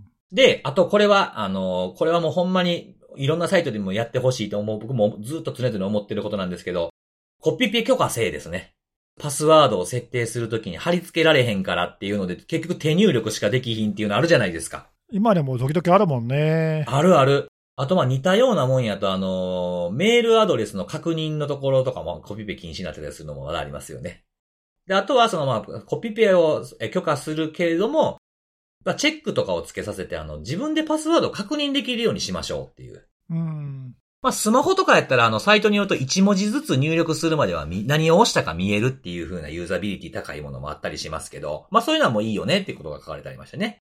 で、あとこれはもうほんまにいろんなサイトでもやってほしいと思う、僕もずっと常々思ってることなんですけど、コピペ許可制ですね。パスワードを設定するときに貼り付けられへんからっていうので、結局手入力しかできひんっていうのあるじゃないですか。 今でも時々あるもんね。 あるある。あと似たようなもんやとメールアドレスの確認のところとかもコピペ禁止になってたりするのもまだありますよね。で、あとはコピペを許可するけれども、チェックとかをつけさせて自分でパスワードを確認できるようにしましょうっていう。スマホとかやったらサイトによると1文字ずつ入力するまでは何を押したか見えるっていう風なユーザビリティ高いものもあったりしますけど、そういうのはもういいよねっていうことが書かれてありましたね。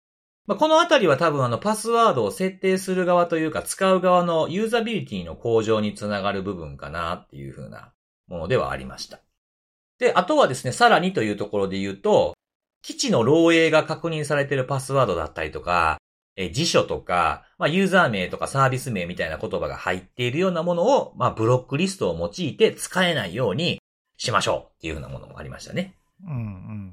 まあ、このあたりは多分パスワードを設定する側というか使う側のユーザビリティの向上につながる部分かなっていう風なものではありました。で、あとはですね、さらにというところで言うと、基地の漏洩が確認されているパスワードだったりとか、辞書とか、まあ、ユーザー名とかサービス名みたいな言葉が入っているようなものを、まあ、ブロックリストを用いて使えないようにしましょうっていう風なものもありましたね。 うんうん。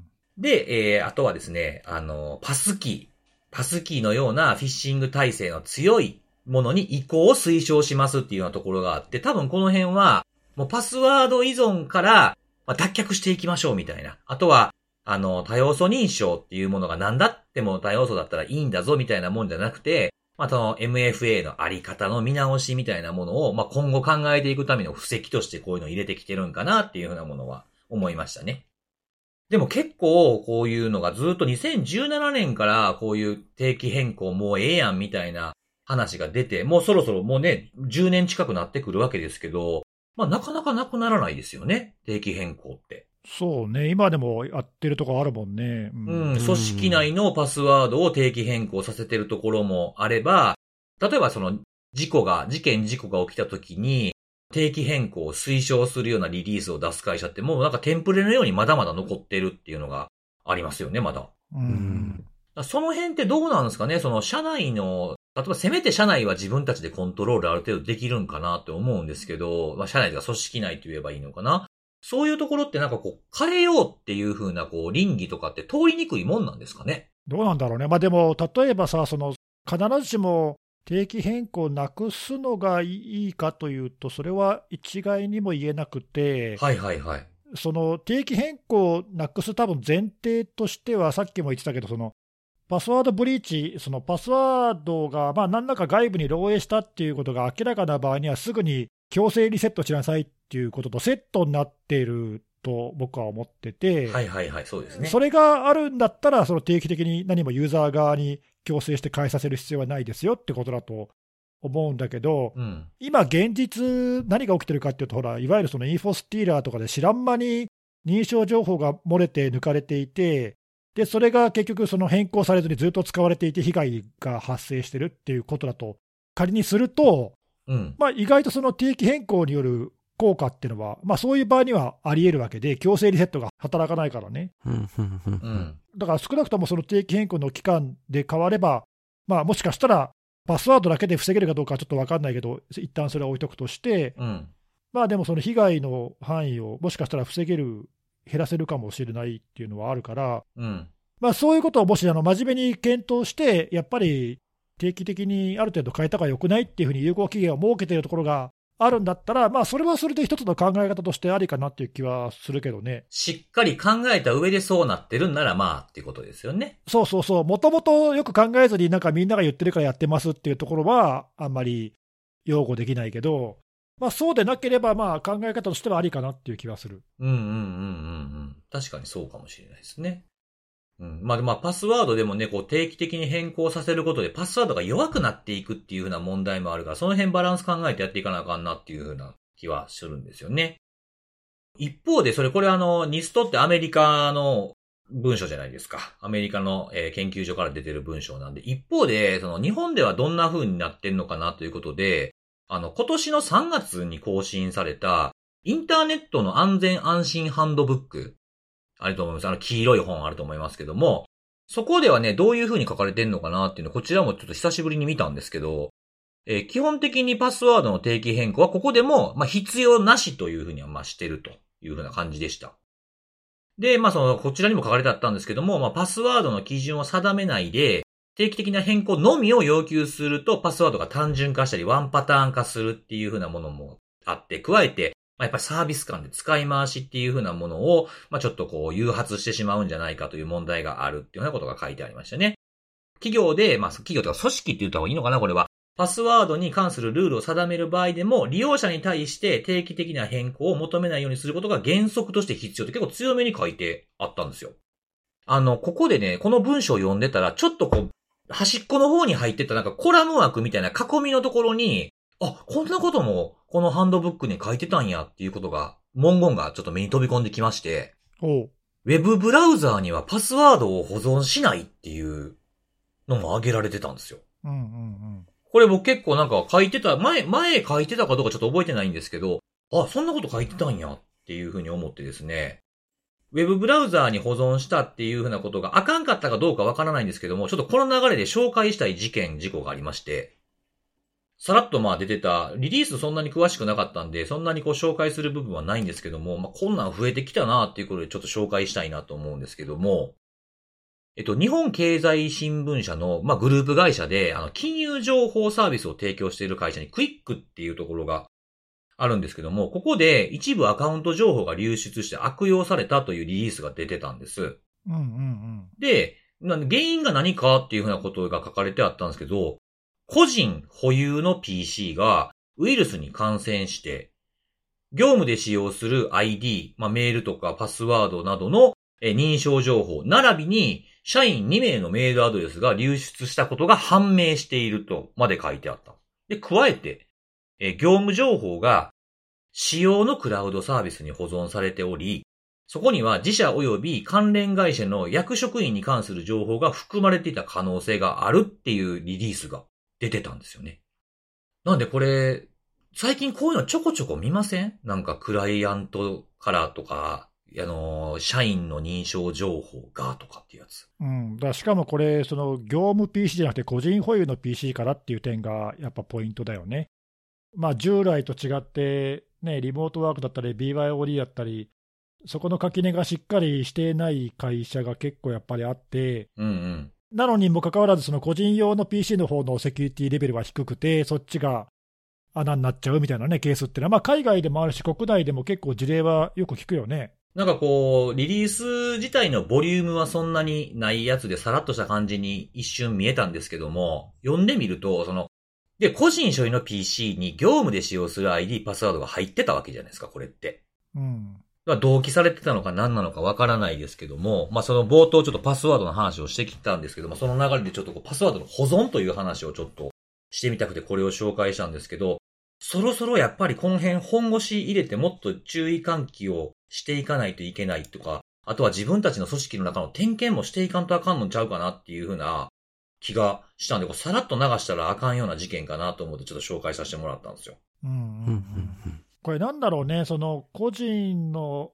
で、あとはですね、パスキーのようなフィッシング体制の強いものに移行を推奨しますっていうようなところがあって、多分この辺は、もうパスワード依存から脱却していきましょうみたいな。あとは、多要素認証っていうものが何だっても多要素だったらいいんだぞみたいなもんじゃなくて、まあ、その MFA のあり方の見直しみたいなものを、まあ、今後考えていくための布石としてこういうのを入れてきてるんかなっていうふうなものは思いましたね。でも結構こういうのがずっと2017年からこういう定期変更もうええやんみたいな話が出て、もうそろそろもうね、10年近くなってくるわけですけど、まあなかなかなくならないですよね、定期変更って。 そうね、今でもやってるとこあるもんね。 組織内のパスワードを定期変更させてるところもあれば、例えばその事故が起きた時に、定期変更を推奨するようなリリースを出す会社ってもうなんかテンプレのようにまだまだ残ってるっていうのがありますよね、まだ。その辺ってどうなんですかね、その社内の、例えばせめて社内は自分たちでコントロールある程度できるんかなって思うんですけど、まあ社内が組織内と言えばいいのかな。そういうところってなんかこう、変えようっていう風なこう、倫理とかって通りにくいもんなんですかね。 どうなんだろうね。まあでも、例えばさ、必ずしも定期変更をなくすのがいいかというと、それは一概にも言えなくて、 はいはいはい。 その定期変更をなくす多分前提としては、さっきも言ってたけど、パスワードブリーチ、そのパスワードがまあ何らか外部に漏洩したっていうことが明らかな場合には、すぐに強制リセットしなさいっていうこととセットになっていると僕は思ってて、 はいはいはい、そうですね。 それがあるんだったら、その定期的に何もユーザー側に強制して変えさせる必要はないですよってことだと思うんだけど、今、現実、何が起きてるかっていうと、ほら、いわゆるそのインフォスティーラーとかで知らん間に認証情報が漏れて抜かれていて、でそれが結局、その変更されずにずっと使われていて、被害が発生してるっていうことだと、仮にすると、まあ、意外とその定期変更による効果っていうのは、まあ、そういう場合にはあり得るわけで、強制リセットが働かないからね。だから少なくともその定期変更の期間で変われば、まあ、もしかしたらパスワードだけで防げるかどうかはちょっと分かんないけど、一旦それは置いとくとして、まあでもその被害の範囲をもしかしたら防げる、減らせるかもしれないっていうのはあるから、まあ、そういうことをもし真面目に検討して、やっぱり定期的にある程度変えた方がよくないっていうふうに有効期限を設けているところがあるんだったら、まあそれはそれで一つの考え方としてありかなっていう気はするけどね。 しっかり考えた上でそうなってるんならまあっていうことですよね。 そうそうそう。もともとよく考えずになんかみんなが言ってるからやってますっていうところはあんまり擁護できないけど、まあそうでなければまあ考え方としてはありかなっていう気はする。 確かにそうかもしれないですね。まあパスワードでもね、こう定期的に変更させることでパスワードが弱くなっていくっていう風な問題もあるから、その辺バランス考えてやっていかなあかんなっていう風な気はするんですよね。一方で、これニストってアメリカの文書じゃないですか。アメリカの、研究所から出てる文章なんで、一方で、日本ではどんな風になってんのかなということで、今年の3月に更新された、インターネットの安全安心ハンドブック。あると思います。黄色い本あると思いますけども、そこではね、どういう風に書かれてんのかなっていうのを、こちらもちょっと久しぶりに見たんですけど、基本的にパスワードの定期変更はここでも、必要なしという風にはしてるという風な感じでした。で、こちらにも書かれてあったんですけども、パスワードの基準を定めないで、定期的な変更のみを要求すると、パスワードが単純化したり、ワンパターン化するっていう風なものもあって、加えて、やっぱりサービス間で使い回しっていう風なものを、ちょっと誘発してしまうんじゃないかという問題があるっていうようなことが書いてありましたね。企業で、企業とか組織って言った方がいいのかな、これは。パスワードに関するルールを定める場合でも、利用者に対して定期的な変更を求めないようにすることが原則として必要って結構強めに書いてあったんですよ。ここでね、この文章を読んでたら、ちょっと端っこの方に入ってたなんかコラム枠みたいな囲みのところに、こんなこともこのハンドブックに書いてたんやっていうことが、文言がちょっと目に飛び込んできまして、ウェブブラウザーにはパスワードを保存しないっていうのも挙げられてたんですよ。 うんうんうん。 これ僕結構なんか書いてた、前書いてたかどうかちょっと覚えてないんですけど、あ、そんなこと書いてたんやっていうふうに思ってですね、ウェブブラウザーに保存したっていうふうなことがあかんかったかどうかわからないんですけども、ちょっとこの流れで紹介したい事故がありまして、さらっと出てた、リリースそんなに詳しくなかったんで、そんなに紹介する部分はないんですけども、こんなん増えてきたなっていうことでちょっと紹介したいなと思うんですけども、日本経済新聞社の、グループ会社で、金融情報サービスを提供している会社にクイックっていうところがあるんですけども、ここで一部アカウント情報が流出して悪用されたというリリースが出てたんです。 うんうんうん。 で、原因が何かっていうふうなことが書かれてあったんですけど、個人保有の PC がウイルスに感染して、業務で使用する ID、メールとかパスワードなどの認証情報、並びに社員2名のメールアドレスが流出したことが判明しているとまで書いてあった。で、加えて、業務情報が使用のクラウドサービスに保存されており、そこには自社及び関連会社の役職員に関する情報が含まれていた可能性があるっていうリリースが出てたんですよね。なんでこれ、最近こういうのちょこちょこ見ません？なんかクライアントからとか、社員の認証情報がとかっていうやつ。 うん。しかもこれ、その業務 PC じゃなくて個人保有の PC からっていう点がやっぱポイントだよね。従来と違って、ね、リモートワークだったり BYOD だったり、そこの垣根がしっかりしていない会社が結構やっぱりあって、 うんうん。 なのにもかかわらず、その個人用の PC の方のセキュリティレベルは低くて、そっちが穴になっちゃうみたいなね、ケースっていうのは、海外でもあるし、国内でも結構事例はよく聞くよね。 なんかリリース自体のボリュームはそんなにないやつでさらっとした感じに一瞬見えたんですけども、読んでみると、個人所有の PC に業務で使用する ID、パスワードが入ってたわけじゃないですか、これって。 うん。 同期されてたのか何なのかわからないですけども、その冒頭ちょっとパスワードの話をしてきたんですけども、その流れでちょっとパスワードの保存という話をちょっとしてみたくてこれを紹介したんですけど、そろそろやっぱりこの辺本腰入れてもっと注意喚起をしていかないといけないとか、あとは自分たちの組織の中の点検もしていかんとあかんのちゃうかなっていう風な気がしたんで、さらっと流したらあかんような事件かなと思ってちょっと紹介させてもらったんですよ。 これなんだろうね、その個人の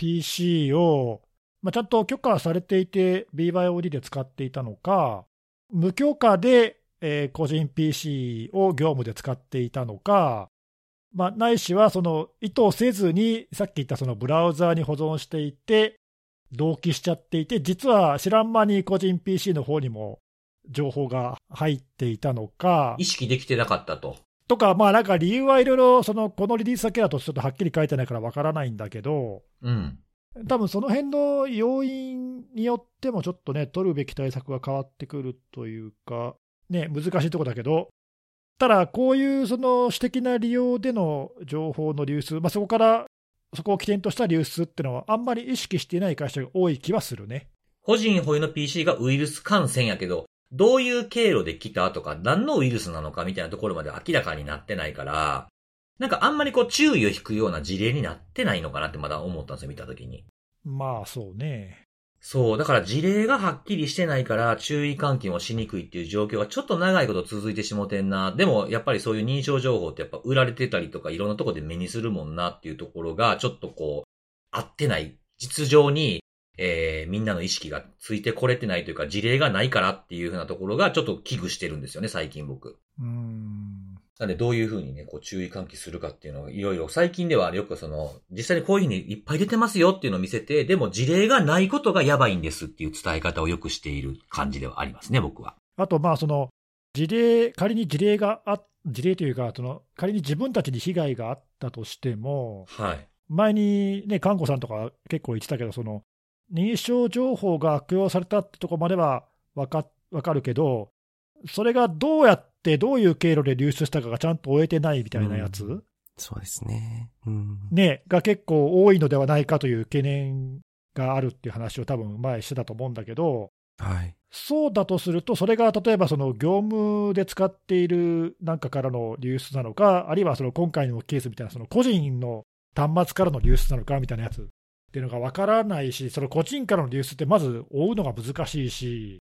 PC を、ちゃんと許可されていて BYOD で使っていたのか、無許可で個人 PC を業務で使っていたのか、ないしはその意図せずに、さっき言ったそのブラウザーに保存していて、同期しちゃっていて、実は知らん間に個人 PC の方にも情報が入っていたのか。 意識できてなかったと。 とか、なんか理由はいろいろ、このリリースだけだとちょっとはっきり書いてないからわからないんだけど、 うん。 多分その辺の要因によってもちょっとね、取るべき対策が変わってくるというか、ね、難しいところだけど、ただ、こういうその私的な利用での情報の流出、そこを起点とした流出っていうのは、あんまり意識していない会社が多い気はするね。 個人保有の PC がウイルス感染やけど、どういう経路で来たとか、何のウイルスなのかみたいなところまで明らかになってないから、なんかあんまり注意を引くような事例になってないのかなってまだ思ったんですよ、見たときに。 そうね。 そう、だから事例がはっきりしてないから注意喚起もしにくいっていう状況がちょっと長いこと続いてしもてんな。でもやっぱりそういう認証情報ってやっぱ売られてたりとかいろんなとこで目にするもんなっていうところがちょっと合ってない。実情に、みんなの意識がついてこれてないというか事例がないからっていうふうなところがちょっと危惧してるんですよね、最近僕。なんでどういうふうにね、注意喚起するかっていうのをいろいろ最近ではよく実際にこういうふうにいっぱい出てますよっていうのを見せて、でも事例がないことがやばいんですっていう伝え方をよくしている感じではありますね、僕は。 あと仮に事例というか、仮に自分たちに被害があったとしても、 はい。 前にね、看護さんとか結構言ってたけど、認証情報が悪用されたってところまではわかるけど、それがどうやってどういう経路で流出したかがちゃんと終えてないみたいなやつ、 そうですね。 が結構多いのではないかという懸念があるっていう話を多分前してたと思うんだけど、 はい。 そうだとすると、それが例えば業務で使っているなんかからの流出なのか、あるいは今回のケースみたいな個人の端末からの流出なのかみたいなやつっていうのが分からないし、個人からの流出ってまず追うのが難しいし、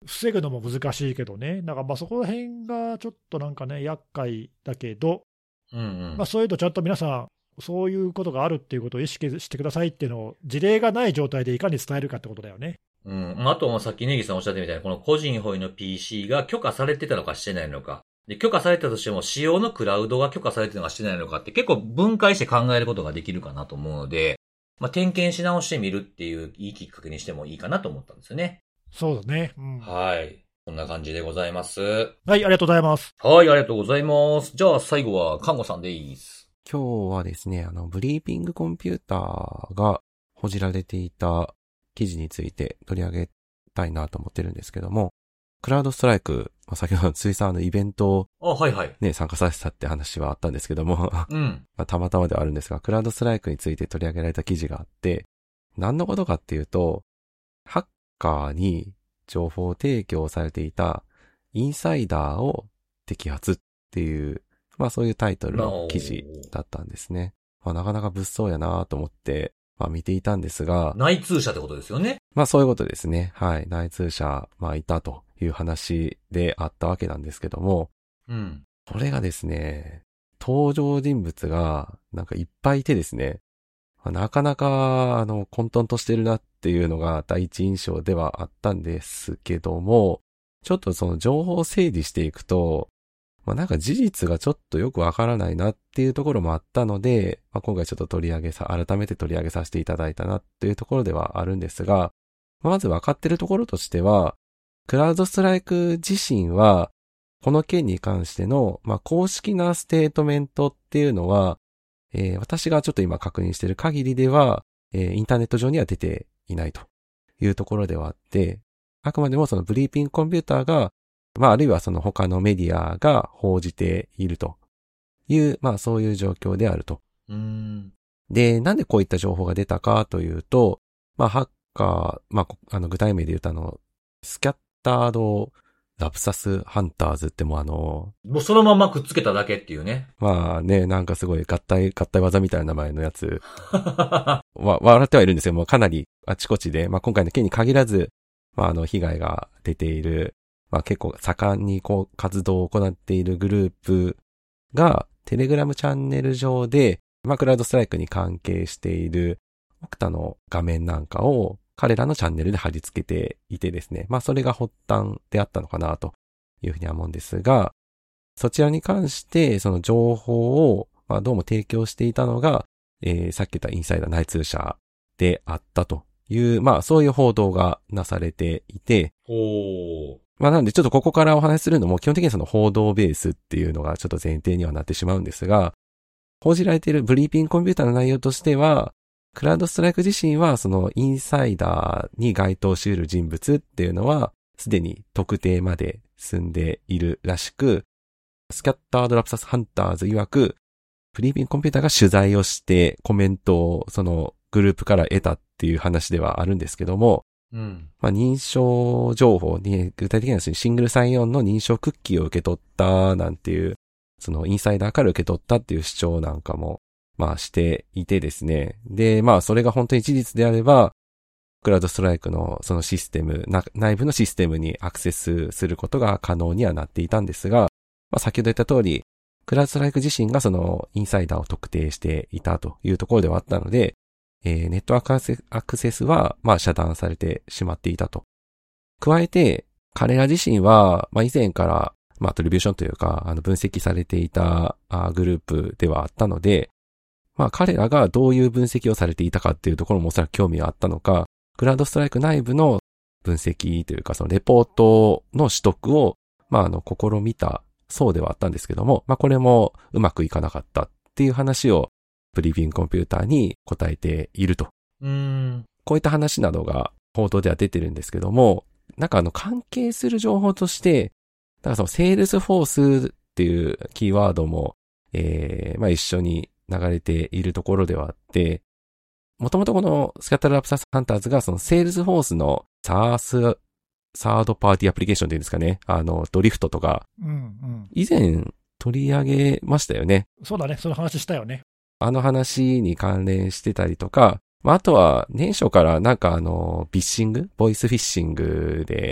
防ぐのも難しいけどね、なんかまあそこら辺がちょっとなんかね、厄介だけど、そういうのちゃんと皆さん、そういうことがあるっていうことを意識してくださいっていうのを、事例がない状態でいかに伝えるかってことだよね。 あと、さっきネギさんおっしゃったみたいに、この個人保有の PC が許可されてたのかしてないのか。で、許可されてたとしても、使用のクラウドが許可されてるのかしてないのかって結構分解して考えることができるかなと思うので、点検し直してみるっていういいきっかけにしてもいいかなと思ったんですよね。 そうだね。 はい。こんな感じでございます。 はい、ありがとうございます。 はい、ありがとうございます。じゃあ最後は、看護さんでいいです。 今日はですね、ブリーピングコンピューターが報じられていた記事について取り上げたいなと思ってるんですけども、クラウドストライク、先ほどついさんイベントを参加させたって話はあったんですけども、たまたまではあるんですが、クラウドストライクについて取り上げられた記事があって、何のことかっていうと、ハッカーに情報提供されていたインサイダーを摘発っていう、そういうタイトルの記事だったんですね。なかなか物騒やなと思って、見ていたんですが。 内通者ってことですよね。 そういうことですね。はい。内通者、いたという話であったわけなんですけども。これがですね、登場人物がなんかいっぱいいてですね、なかなか混沌としてるなっていうのが第一印象ではあったんですけども、ちょっとその情報を整理していくと、なんか事実がちょっとよくわからないなっていうところもあったので、今回ちょっと改めて取り上げさせていただいたなっていうところではあるんですが、まず分かってるところとしては、クラウドストライク自身は、この件に関しての、公式なステートメントっていうのは、私がちょっと今確認している限りでは、インターネット上には出ていないというところではあって、あくまでもそのブリーピングコンピューターが、あるいはその他のメディアが報じているという、そういう状況であると。で、なんでこういった情報が出たかというと、ハッカー、具体名で言うとスキャッタードラプサスハンターズってもうそのままくっつけただけっていうね。 なんかすごい合体技みたいな名前のやつ。笑ってはいるんですよ。もうかなりあちこちで、今回の件に限らず、被害が出ている、結構盛んに活動を行っているグループが、テレグラムチャンネル上で、クラウドストライクに関係している、Oktaの画面なんかを、彼らのチャンネルで貼り付けていてですね。それが発端であったのかなというふうには思うんですが、そちらに関して、その情報を、どうも提供していたのが、さっき言ったインサイダー内通者であったという、そういう報道がなされていて、なんでちょっとここからお話しするのも基本的にその報道ベースっていうのがちょっと前提にはなってしまうんですが、報じられているブリーピングコンピューターの内容としては、クラウドストライク自身はそのインサイダーに該当し得る人物っていうのはすでに特定まで進んでいるらしく、スキャッタードラプサスハンターズ曰く、ブリーピングコンピューターが取材をしてコメントをそのグループから得たっていう話ではあるんですけども、認証情報に、具体的にはシングルサインオンの認証クッキーを受け取ったなんていう、そのインサイダーから受け取ったっていう主張なんかも、していてですね。で、それが本当に事実であれば、クラウドストライクのそのシステム、内部のシステムにアクセスすることが可能にはなっていたんですが、先ほど言った通り、クラウドストライク自身がそのインサイダーを特定していたというところではあったので、ネットワークアクセスは、遮断されてしまっていたと。加えて、彼ら自身は、以前から、アトリビューションというか、分析されていたグループではあったので、彼らがどういう分析をされていたかっていうところもおそらく興味があったのか、クラウドストライク内部の分析というか、そのレポートの取得を、試みたそうではあったんですけども、これもうまくいかなかったっていう話を、ブリーピングコンピューターに答えていると。こういった話などが報道では出てるんですけども、なんか関係する情報として、そのセールスフォースっていうキーワードも、一緒に流れているところではあって、もともとこのスキャッタードラプサスハンターズがそのセールスフォースのサードパーティーアプリケーションっていうんですかね、ドリフトとか、以前取り上げましたよね。 そうだね、その話したよね。 話に関連してたりとか、あとは年初からなんかボイスフィッシングで、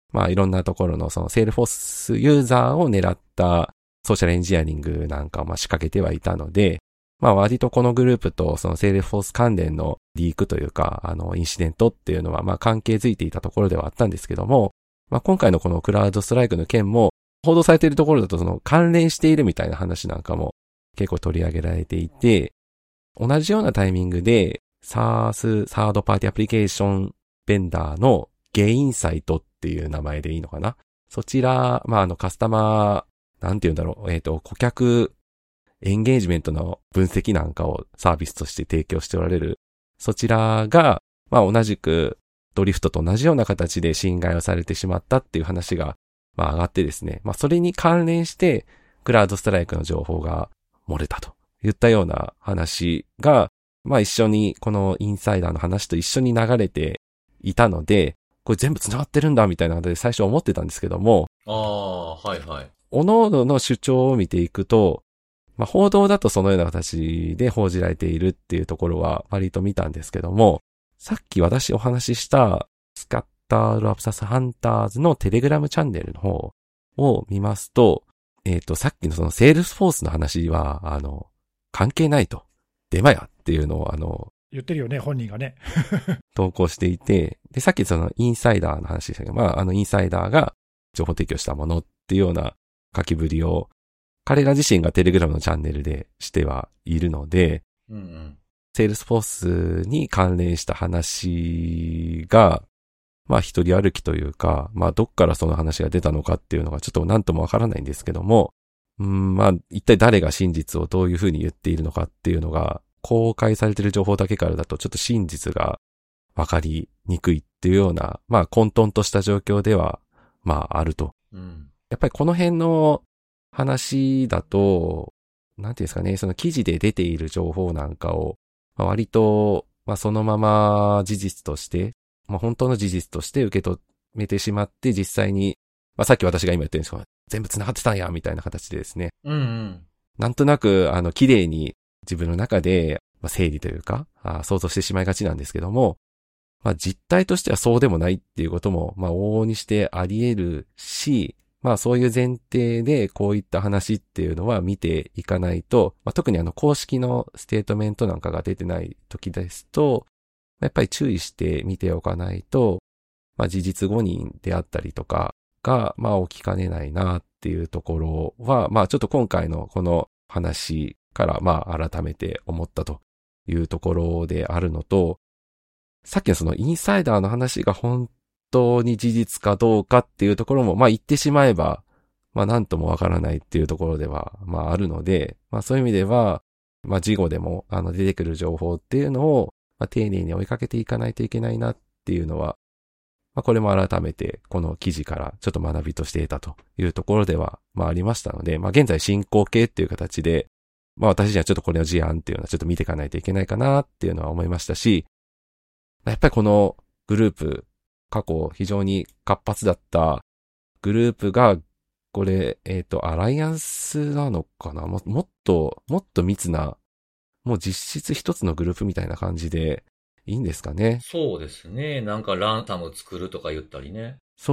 まあいろんなところのそのセールフォースユーザーを狙ったソーシャルエンジニアリングなんかをまあ仕掛けてはいたので、まあ割とこのグループとそのセールフォース関連のリークというか、インシデントっていうのはまあ関係づいていたところではあったんですけども、まあ今回のこのクラウドストライクの件も報道されているところだとその関連しているみたいな話なんかも結構取り上げられていて、同じようなタイミングで SaaS サードパーティーアプリケーションベンダーのゲインサイトっていう名前でいいのかな。そちら、まあカスタマー、なんて言うんだろう、顧客エンゲージメントの分析なんかをサービスとして提供しておられる。そちらが、まあ同じくドリフトと同じような形で侵害をされてしまったっていう話が、まあ上がってですね。まあそれに関連して、クラウドストライクの情報が漏れたといったような話が、まあ一緒に、このインサイダーの話と一緒に流れていたので、これ全部繋がってるんだみたいなので最初思ってたんですけども。 はいはい。 各々の主張を見ていくと、まあ報道だとそのような形で報じられているっていうところは割と見たんですけども、さっき私お話ししたスカッタールアプサスハンターズのテレグラムチャンネルの方を見ますと、さっきのそのセールスフォースの話は、関係ないと。デマやっていうのを言ってるよね、本人がね。 投稿していて、で、さっきそのインサイダーの話でしたけど、まあ、インサイダーが情報提供したものっていうような書きぶりを、彼ら自身がテレグラムのチャンネルでしてはいるので、セールスフォースに関連した話が、まあ一人歩きというか、まあどっからその話が出たのかっていうのがちょっと何ともわからないんですけども、まあ一体誰が真実をどういうふうに言っているのかっていうのが、公開されている情報だけからだとちょっと真実がわかりにくいっていうような、まあ混沌とした状況では、まああると。やっぱりこの辺の話だと、なんていうんですかね、その記事で出ている情報なんかを、まあ、割と、まあそのまま事実として、まあ本当の事実として受け止めてしまって実際に、まあさっき私が今言ったようにですけど、全部繋がってたんや、みたいな形でですね。なんとなく、綺麗に自分の中で、まあ、整理というか、想像してしまいがちなんですけども、まあ実態としてはそうでもないっていうことも、まあ往々にしてあり得るし、まあそういう前提でこういった話っていうのは見ていかないと、まあ特に公式のステートメントなんかが出てない時ですと、やっぱり注意して見ておかないと、まあ事実誤認であったりとかが、まあ起きかねないなっていうところは、まあちょっと今回のこの話からまあ改めて思ったというところであるのと、さっきのそのインサイダーの話が本当に事実かどうかっていうところも、まあ言ってしまえば、まあなんともわからないっていうところでは、まああるので、まあそういう意味では、まあ事後でも出てくる情報っていうのを、まあ丁寧に追いかけていかないといけないなっていうのは、まあこれも改めてこの記事からちょっと学びとして得たというところでは、まあありましたので、まあ現在進行形っていう形で、まあ私にはちょっとこれの事案っていうのはちょっと見ていかないといけないかなっていうのは思いましたし、やっぱりこのグループ、過去非常に活発だったグループが、これ、アライアンスなのかな、もっと密な、もう実質一つのグループみたいな感じでいいんですかね。 そうですね。なんかランサム作るとか言ったりね。 そう。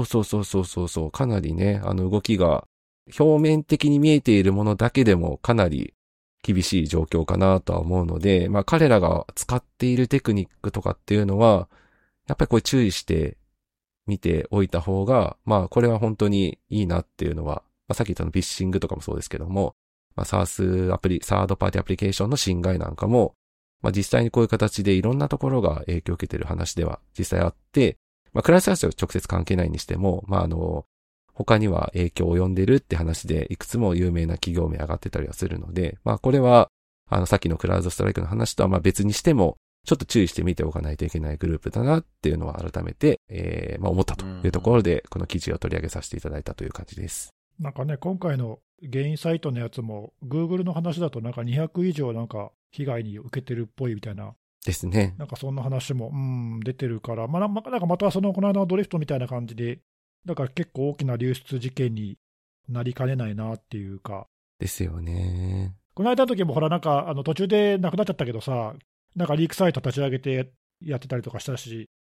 かなりね、動きが表面的に見えているものだけでもかなり厳しい状況かなとは思うので、まあ彼らが使っているテクニックとかっていうのは、やっぱりこれ注意して見ておいた方が、まあこれは本当にいいなっていうのは、まあさっき言ったのフィッシングとかもそうですけども、まあサードパーティーアプリケーションの侵害なんかも、まあ実際にこういう形でいろんなところが影響を受けている話では実際あって、まあクライアントサービスは直接関係ないにしても、まあ他には影響を及んでるって話でいくつも有名な企業名上がってたりはするので、まあこれは、さっきのクラウドストライクの話とはまあ別にしても、ちょっと注意して見ておかないといけないグループだなっていうのは改めて、まあ思ったというところで、この記事を取り上げさせていただいたという感じです。 なんかね、今回の原因サイトのやつも、Google の話だとなんか200以上なんか被害に受けてるっぽいみたいな。 ですね。 なんかそんな話も、出てるから、まあ、なんかまたこの間のドリフトみたいな感じで、だから結構大きな流出事件になりかねないなっていうか。 ですよね。 この間の時もほら、なんか途中でなくなっちゃったけどさ、なんかリークサイト立ち上げてやってたりとかしたし、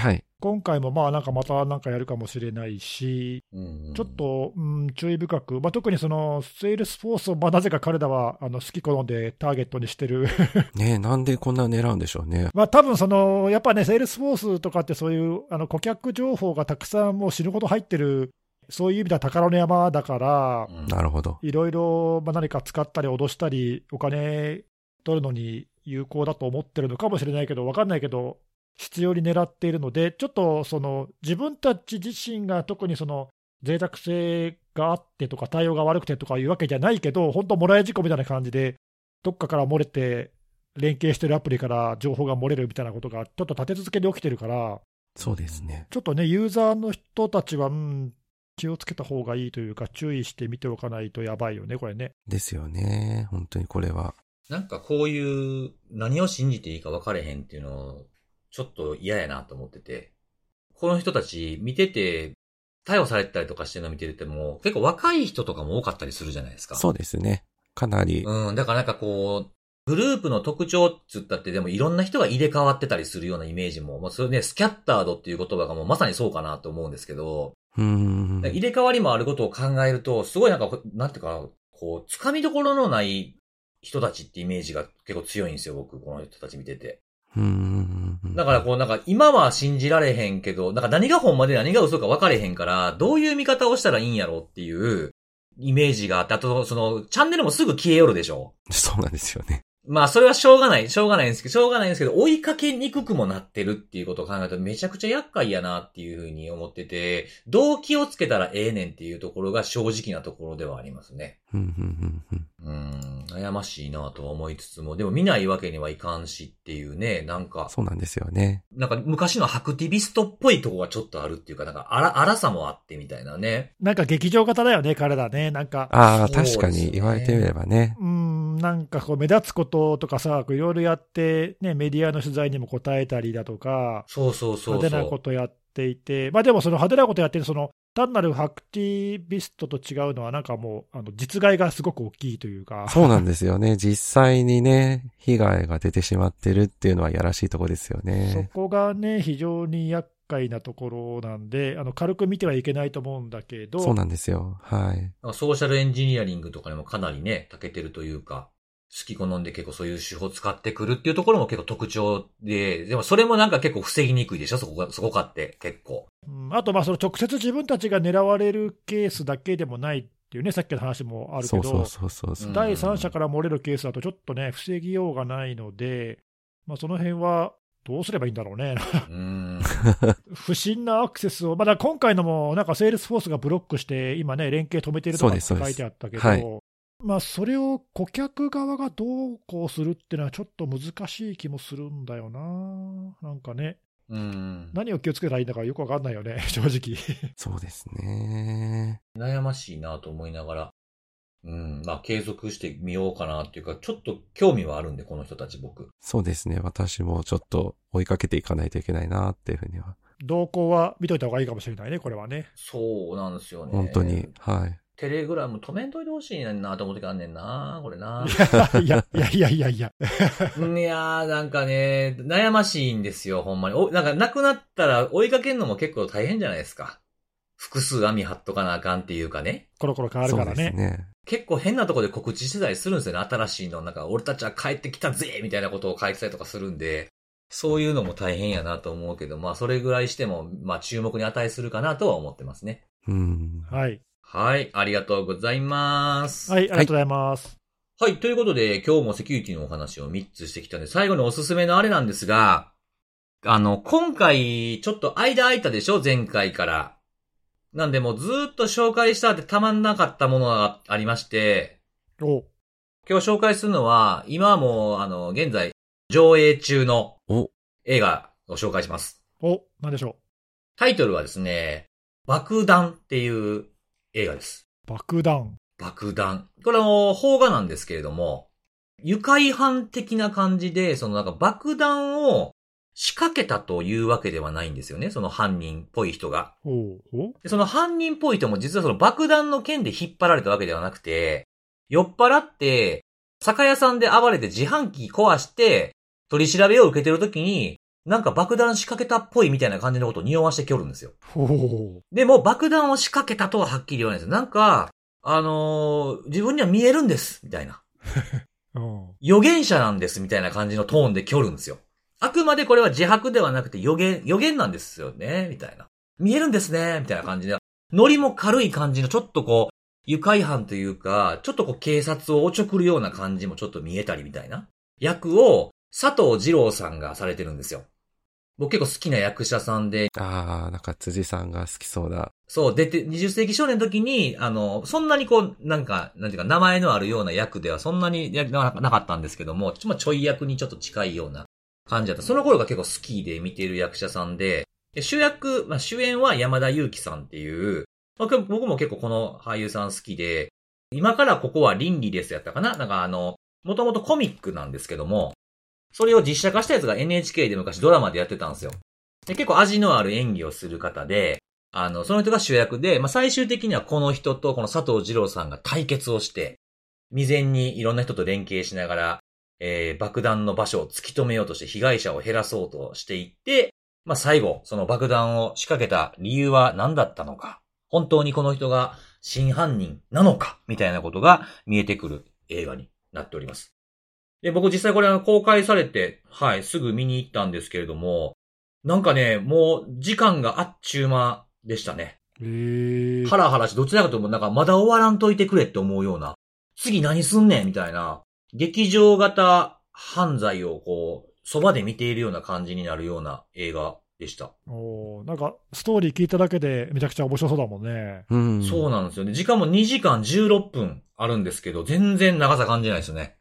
はい。 今回もまたなんかやるかもしれないし、ちょっと、注意深く、特にそのセールスフォースをなぜか彼らは好き好んでターゲットにしてるねえ、なんでこんな狙うんでしょうね。 多分やっぱね、セールスフォースとかってそういう顧客情報がたくさんもう死ぬほど入ってる、そういう意味では宝の山だから、 なるほど。 いろいろ何か使ったり脅したり、お金取るのに有効だと思ってるのかもしれないけど、分かんないけど、必要に狙っているので、ちょっと自分たち自身が特に脆弱性があってとか、対応が悪くてとかいうわけじゃないけど、本当、もらい事故みたいな感じで、どっかから漏れて、連携してるアプリから情報が漏れるみたいなことが、ちょっと立て続けで起きてるから、 そうですね。 ちょっとね、ユーザーの人たちは、気をつけた方がいいというか、注意して見ておかないとやばいよね、これね。 ですよね。本当にこれは。 なんかこういう何を信じていいか分かれへんっていうのをちょっと嫌やなと思ってて、この人たち見てて逮捕されてたりとかしてるの見てても結構若い人とかも多かったりするじゃないですか。 そうですね。かなり。 だからなんかこう、グループの特徴って言ったってでもいろんな人が入れ替わってたりするようなイメージも、それね、スキャッタードっていう言葉がもうまさにそうかなと思うんですけど、入れ替わりもあることを考えると、すごいなんか、なんていうか、こう、掴みどころのない人たちってイメージが結構強いんですよ、僕、この人たち見てて。だからこう、なんか今は信じられへんけど、なんか何がほんまで何が嘘か分かれへんから、どういう見方をしたらいいんやろっていうイメージがあって、あとチャンネルもすぐ消えよるでしょ。 そうなんですよね。 それはしょうがないんですけど、追いかけにくくもなってるっていうことを考えるとめちゃくちゃ厄介やなっていうふうに思ってて、どう気をつけたらええねんっていうところが正直なところではありますね。悩ましいなとは思いつつも、でも見ないわけにはいかんしっていうね、なんか。 そうなんですよね。 なんか昔のハクティビストっぽいとこがちょっとあるっていうか、なんか荒さもあってみたいなね。 なんか劇場型だよね、彼らね。なんか。 ああ、確かに言われてみればね。 なんかこう目立つこととかさ、いろいろやって、ね、メディアの取材にも答えたりだとか、派手なことやっていて、でもその派手なことやってる、単なるハクティビストと違うのは、なんかもう、実害がすごく大きいというか。 そうなんですよね。実際にね、被害が出てしまってるっていうのはやらしいところですよね。 そこがね、非常に厄介なところなんで、軽く見てはいけないと思うんだけど。 そうなんですよ。はい。 ソーシャルエンジニアリングとかにもかなりね、長けてるというか、好き好んで結構そういう手法を使ってくるっていうところも結構特徴で、でもそれもなんか結構防ぎにくいでしょ、そこかって結構。 あと直接自分たちが狙われるケースだけでもないっていうね、さっきの話もあるけど、第三者から漏れるケースだとちょっとね、防ぎようがないので、その辺はどうすればいいんだろうね。不審なアクセスを、今回のもなんかセールスフォースがブロックして、今ね、連携止めているとかって書いてあったけど、それを顧客側がどうこうするっていうのはちょっと難しい気もするんだよな。なんかね。何を気をつけたらいいんだかよくわかんないよね、正直。 そうですね。 悩ましいなと思いながら。継続してみようかなっていうか、ちょっと興味はあるんで、この人たち僕。 そうですね。私もちょっと追いかけていかないといけないなっていうふうには。 動向は見といた方がいいかもしれないね、これはね。 そうなんですよね。 本当に。はい。 テレグラム止めんといてほしいねんなと思ってかんねんな、これな。 いや。いや、 なんかね、悩ましいんですよ、ほんまに。なんかなくなったら追いかけるのも結構大変じゃないですか。複数網張っとかなあかんっていうかね。 コロコロ変わるからね。 そうですね。 結構変なとこで告知してたりするんですよね、新しいの。なんか、俺たちは帰ってきたぜみたいなことを書いてたりとかするんで、そういうのも大変やなと思うけど、それぐらいしても、注目に値するかなとは思ってますね。 はい。 はい、ありがとうございます。 はい、ありがとうございます。 はい、ということで、今日もセキュリティのお話を3つしてきたんで、最後のおすすめのあれなんですが、今回、ちょっと間空いたでしょ、前回から。なんでもうずーっと紹介したってたまんなかったものがありまして、今日紹介するのは、今はもう、現在、上映中の映画を紹介します。 何でしょう。 タイトルはですね、爆弾っていう映画です。 爆弾。 これは邦画なんですけれども、愉快犯的な感じで、なんか爆弾を仕掛けたというわけではないんですよね。その犯人っぽい人が。でその犯人っぽい人も実はその爆弾の件で引っ張られたわけではなくて、酔っ払って、酒屋さんで暴れて自販機壊して、取り調べを受けてるときに、 なんか爆弾仕掛けたっぽいみたいな感じのことを匂わしてきおるんですよ。 ほう。 でも爆弾を仕掛けたとははっきり言わないんですよ。なんか、自分には見えるんです、みたいな。預言者なんです、みたいな感じのトーンできおるんですよ。あくまでこれは自白ではなくて予言なんですよね、みたいな。見えるんですね、みたいな感じで。ノリも軽い感じの、ちょっとこう、愉快犯というか、ちょっとこう警察をおちょくるような感じもちょっと見えたりみたいな。役を佐藤二郎さんがされてるんですよ。僕結構好きな役者さんで。 なんか辻さんが好きそうだ。 そう、出て、20世紀少年の時に、そんなにこう、なんていうか、名前のあるような役ではそんなになかったんですけども、ちょい役にちょっと近いような感じだった。その頃が結構好きで見ている役者さんで、主演は山田裕貴さんっていう、僕も結構この俳優さん好きで、今からここは倫理ですやったかな？なんかもともとコミックなんですけども、それを実写化したやつが NHK で昔ドラマでやってたんですよ。で結構味のある演技をする方で、その人が主役で、最終的にはこの人とこの佐藤二郎さんが対決をして、未然にいろんな人と連携しながら、爆弾の場所を突き止めようとして被害者を減らそうとしていって、最後、その爆弾を仕掛けた理由は何だったのか、本当にこの人が真犯人なのか、みたいなことが見えてくる映画になっております。で、僕実際これ公開されて、はい、すぐ見に行ったんですけれども、なんかね、もう時間があっちゅう間でしたね。ハラハラし、どちらかというとなんかまだ終わらんといてくれって思うような、次何すんねんみたいな、劇場型犯罪をこう、そばで見ているような感じになるような映画でした。 なんかストーリー聞いただけでめちゃくちゃ面白そうだもんね。 そうなんですよね。時間も2時間16分あるんですけど、全然長さ感じないですよね。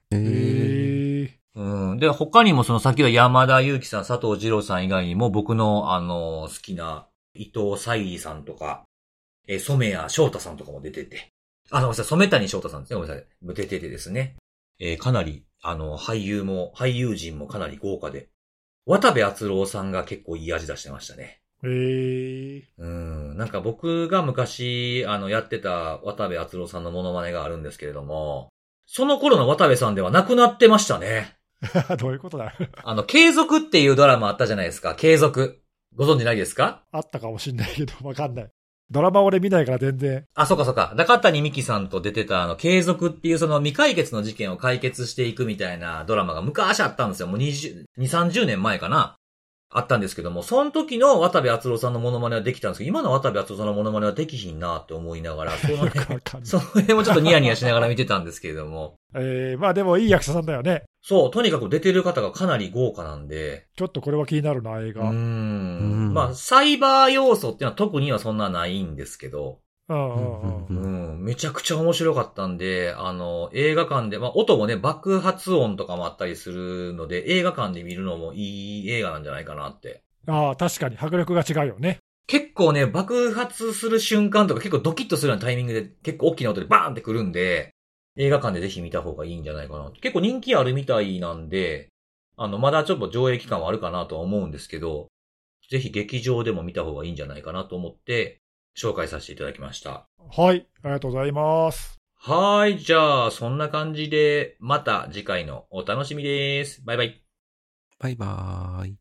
で、他にもその先は山田裕貴さん、佐藤二郎さん以外にも僕の好きな伊藤沙莉さんとか、染谷翔太さんとかも出てて。ごめんなさい、染谷翔太さんですね。ごめんなさい。出ててですね。かなり、俳優陣もかなり豪華で。渡部篤郎さんが結構いい味出してましたね。なんか僕が昔、やってた渡部篤郎さんのモノマネがあるんですけれども、その頃の渡部さんではなくなってましたね。 どういうことだ継続っていうドラマあったじゃないですか。継続。ご存知ないですか？ あったかもしんないけど、わかんない。ドラマ俺見ないから全然。 そうか。中谷美紀さんと出てた継続っていうその未解決の事件を解決していくみたいなドラマが昔あったんですよ。もう20、30年前かな。あったんですけども、その時の渡部篤郎さんのモノマネはできたんですけど、今の渡部篤郎さんのモノマネはできひんなって思いながら、その辺もちょっとニヤニヤしながら見てたんですけれども。 でもいい役者さんだよね。 そう、とにかく出てる方がかなり豪華なんで。 ちょっとこれは気になるな、映画。 サイバー要素っていうのは特にはそんなないんですけど。めちゃくちゃ面白かったんで、映画館で、音もね、爆発音とかもあったりするので、映画館で見るのもいい映画なんじゃないかなって。 確かに迫力が違うよね。 結構ね、爆発する瞬間とか結構ドキッとするようなタイミングで結構大きな音でバーンってくるんで、映画館でぜひ見た方がいいんじゃないかな。結構人気あるみたいなんで、まだちょっと上映期間はあるかなとは思うんですけど、ぜひ劇場でも見た方がいいんじゃないかなと思って、紹介させていただきました。 はい、ありがとうございます。 はい、じゃあ、そんな感じで、また次回のお楽しみです。バイバイ。 バイバーイ。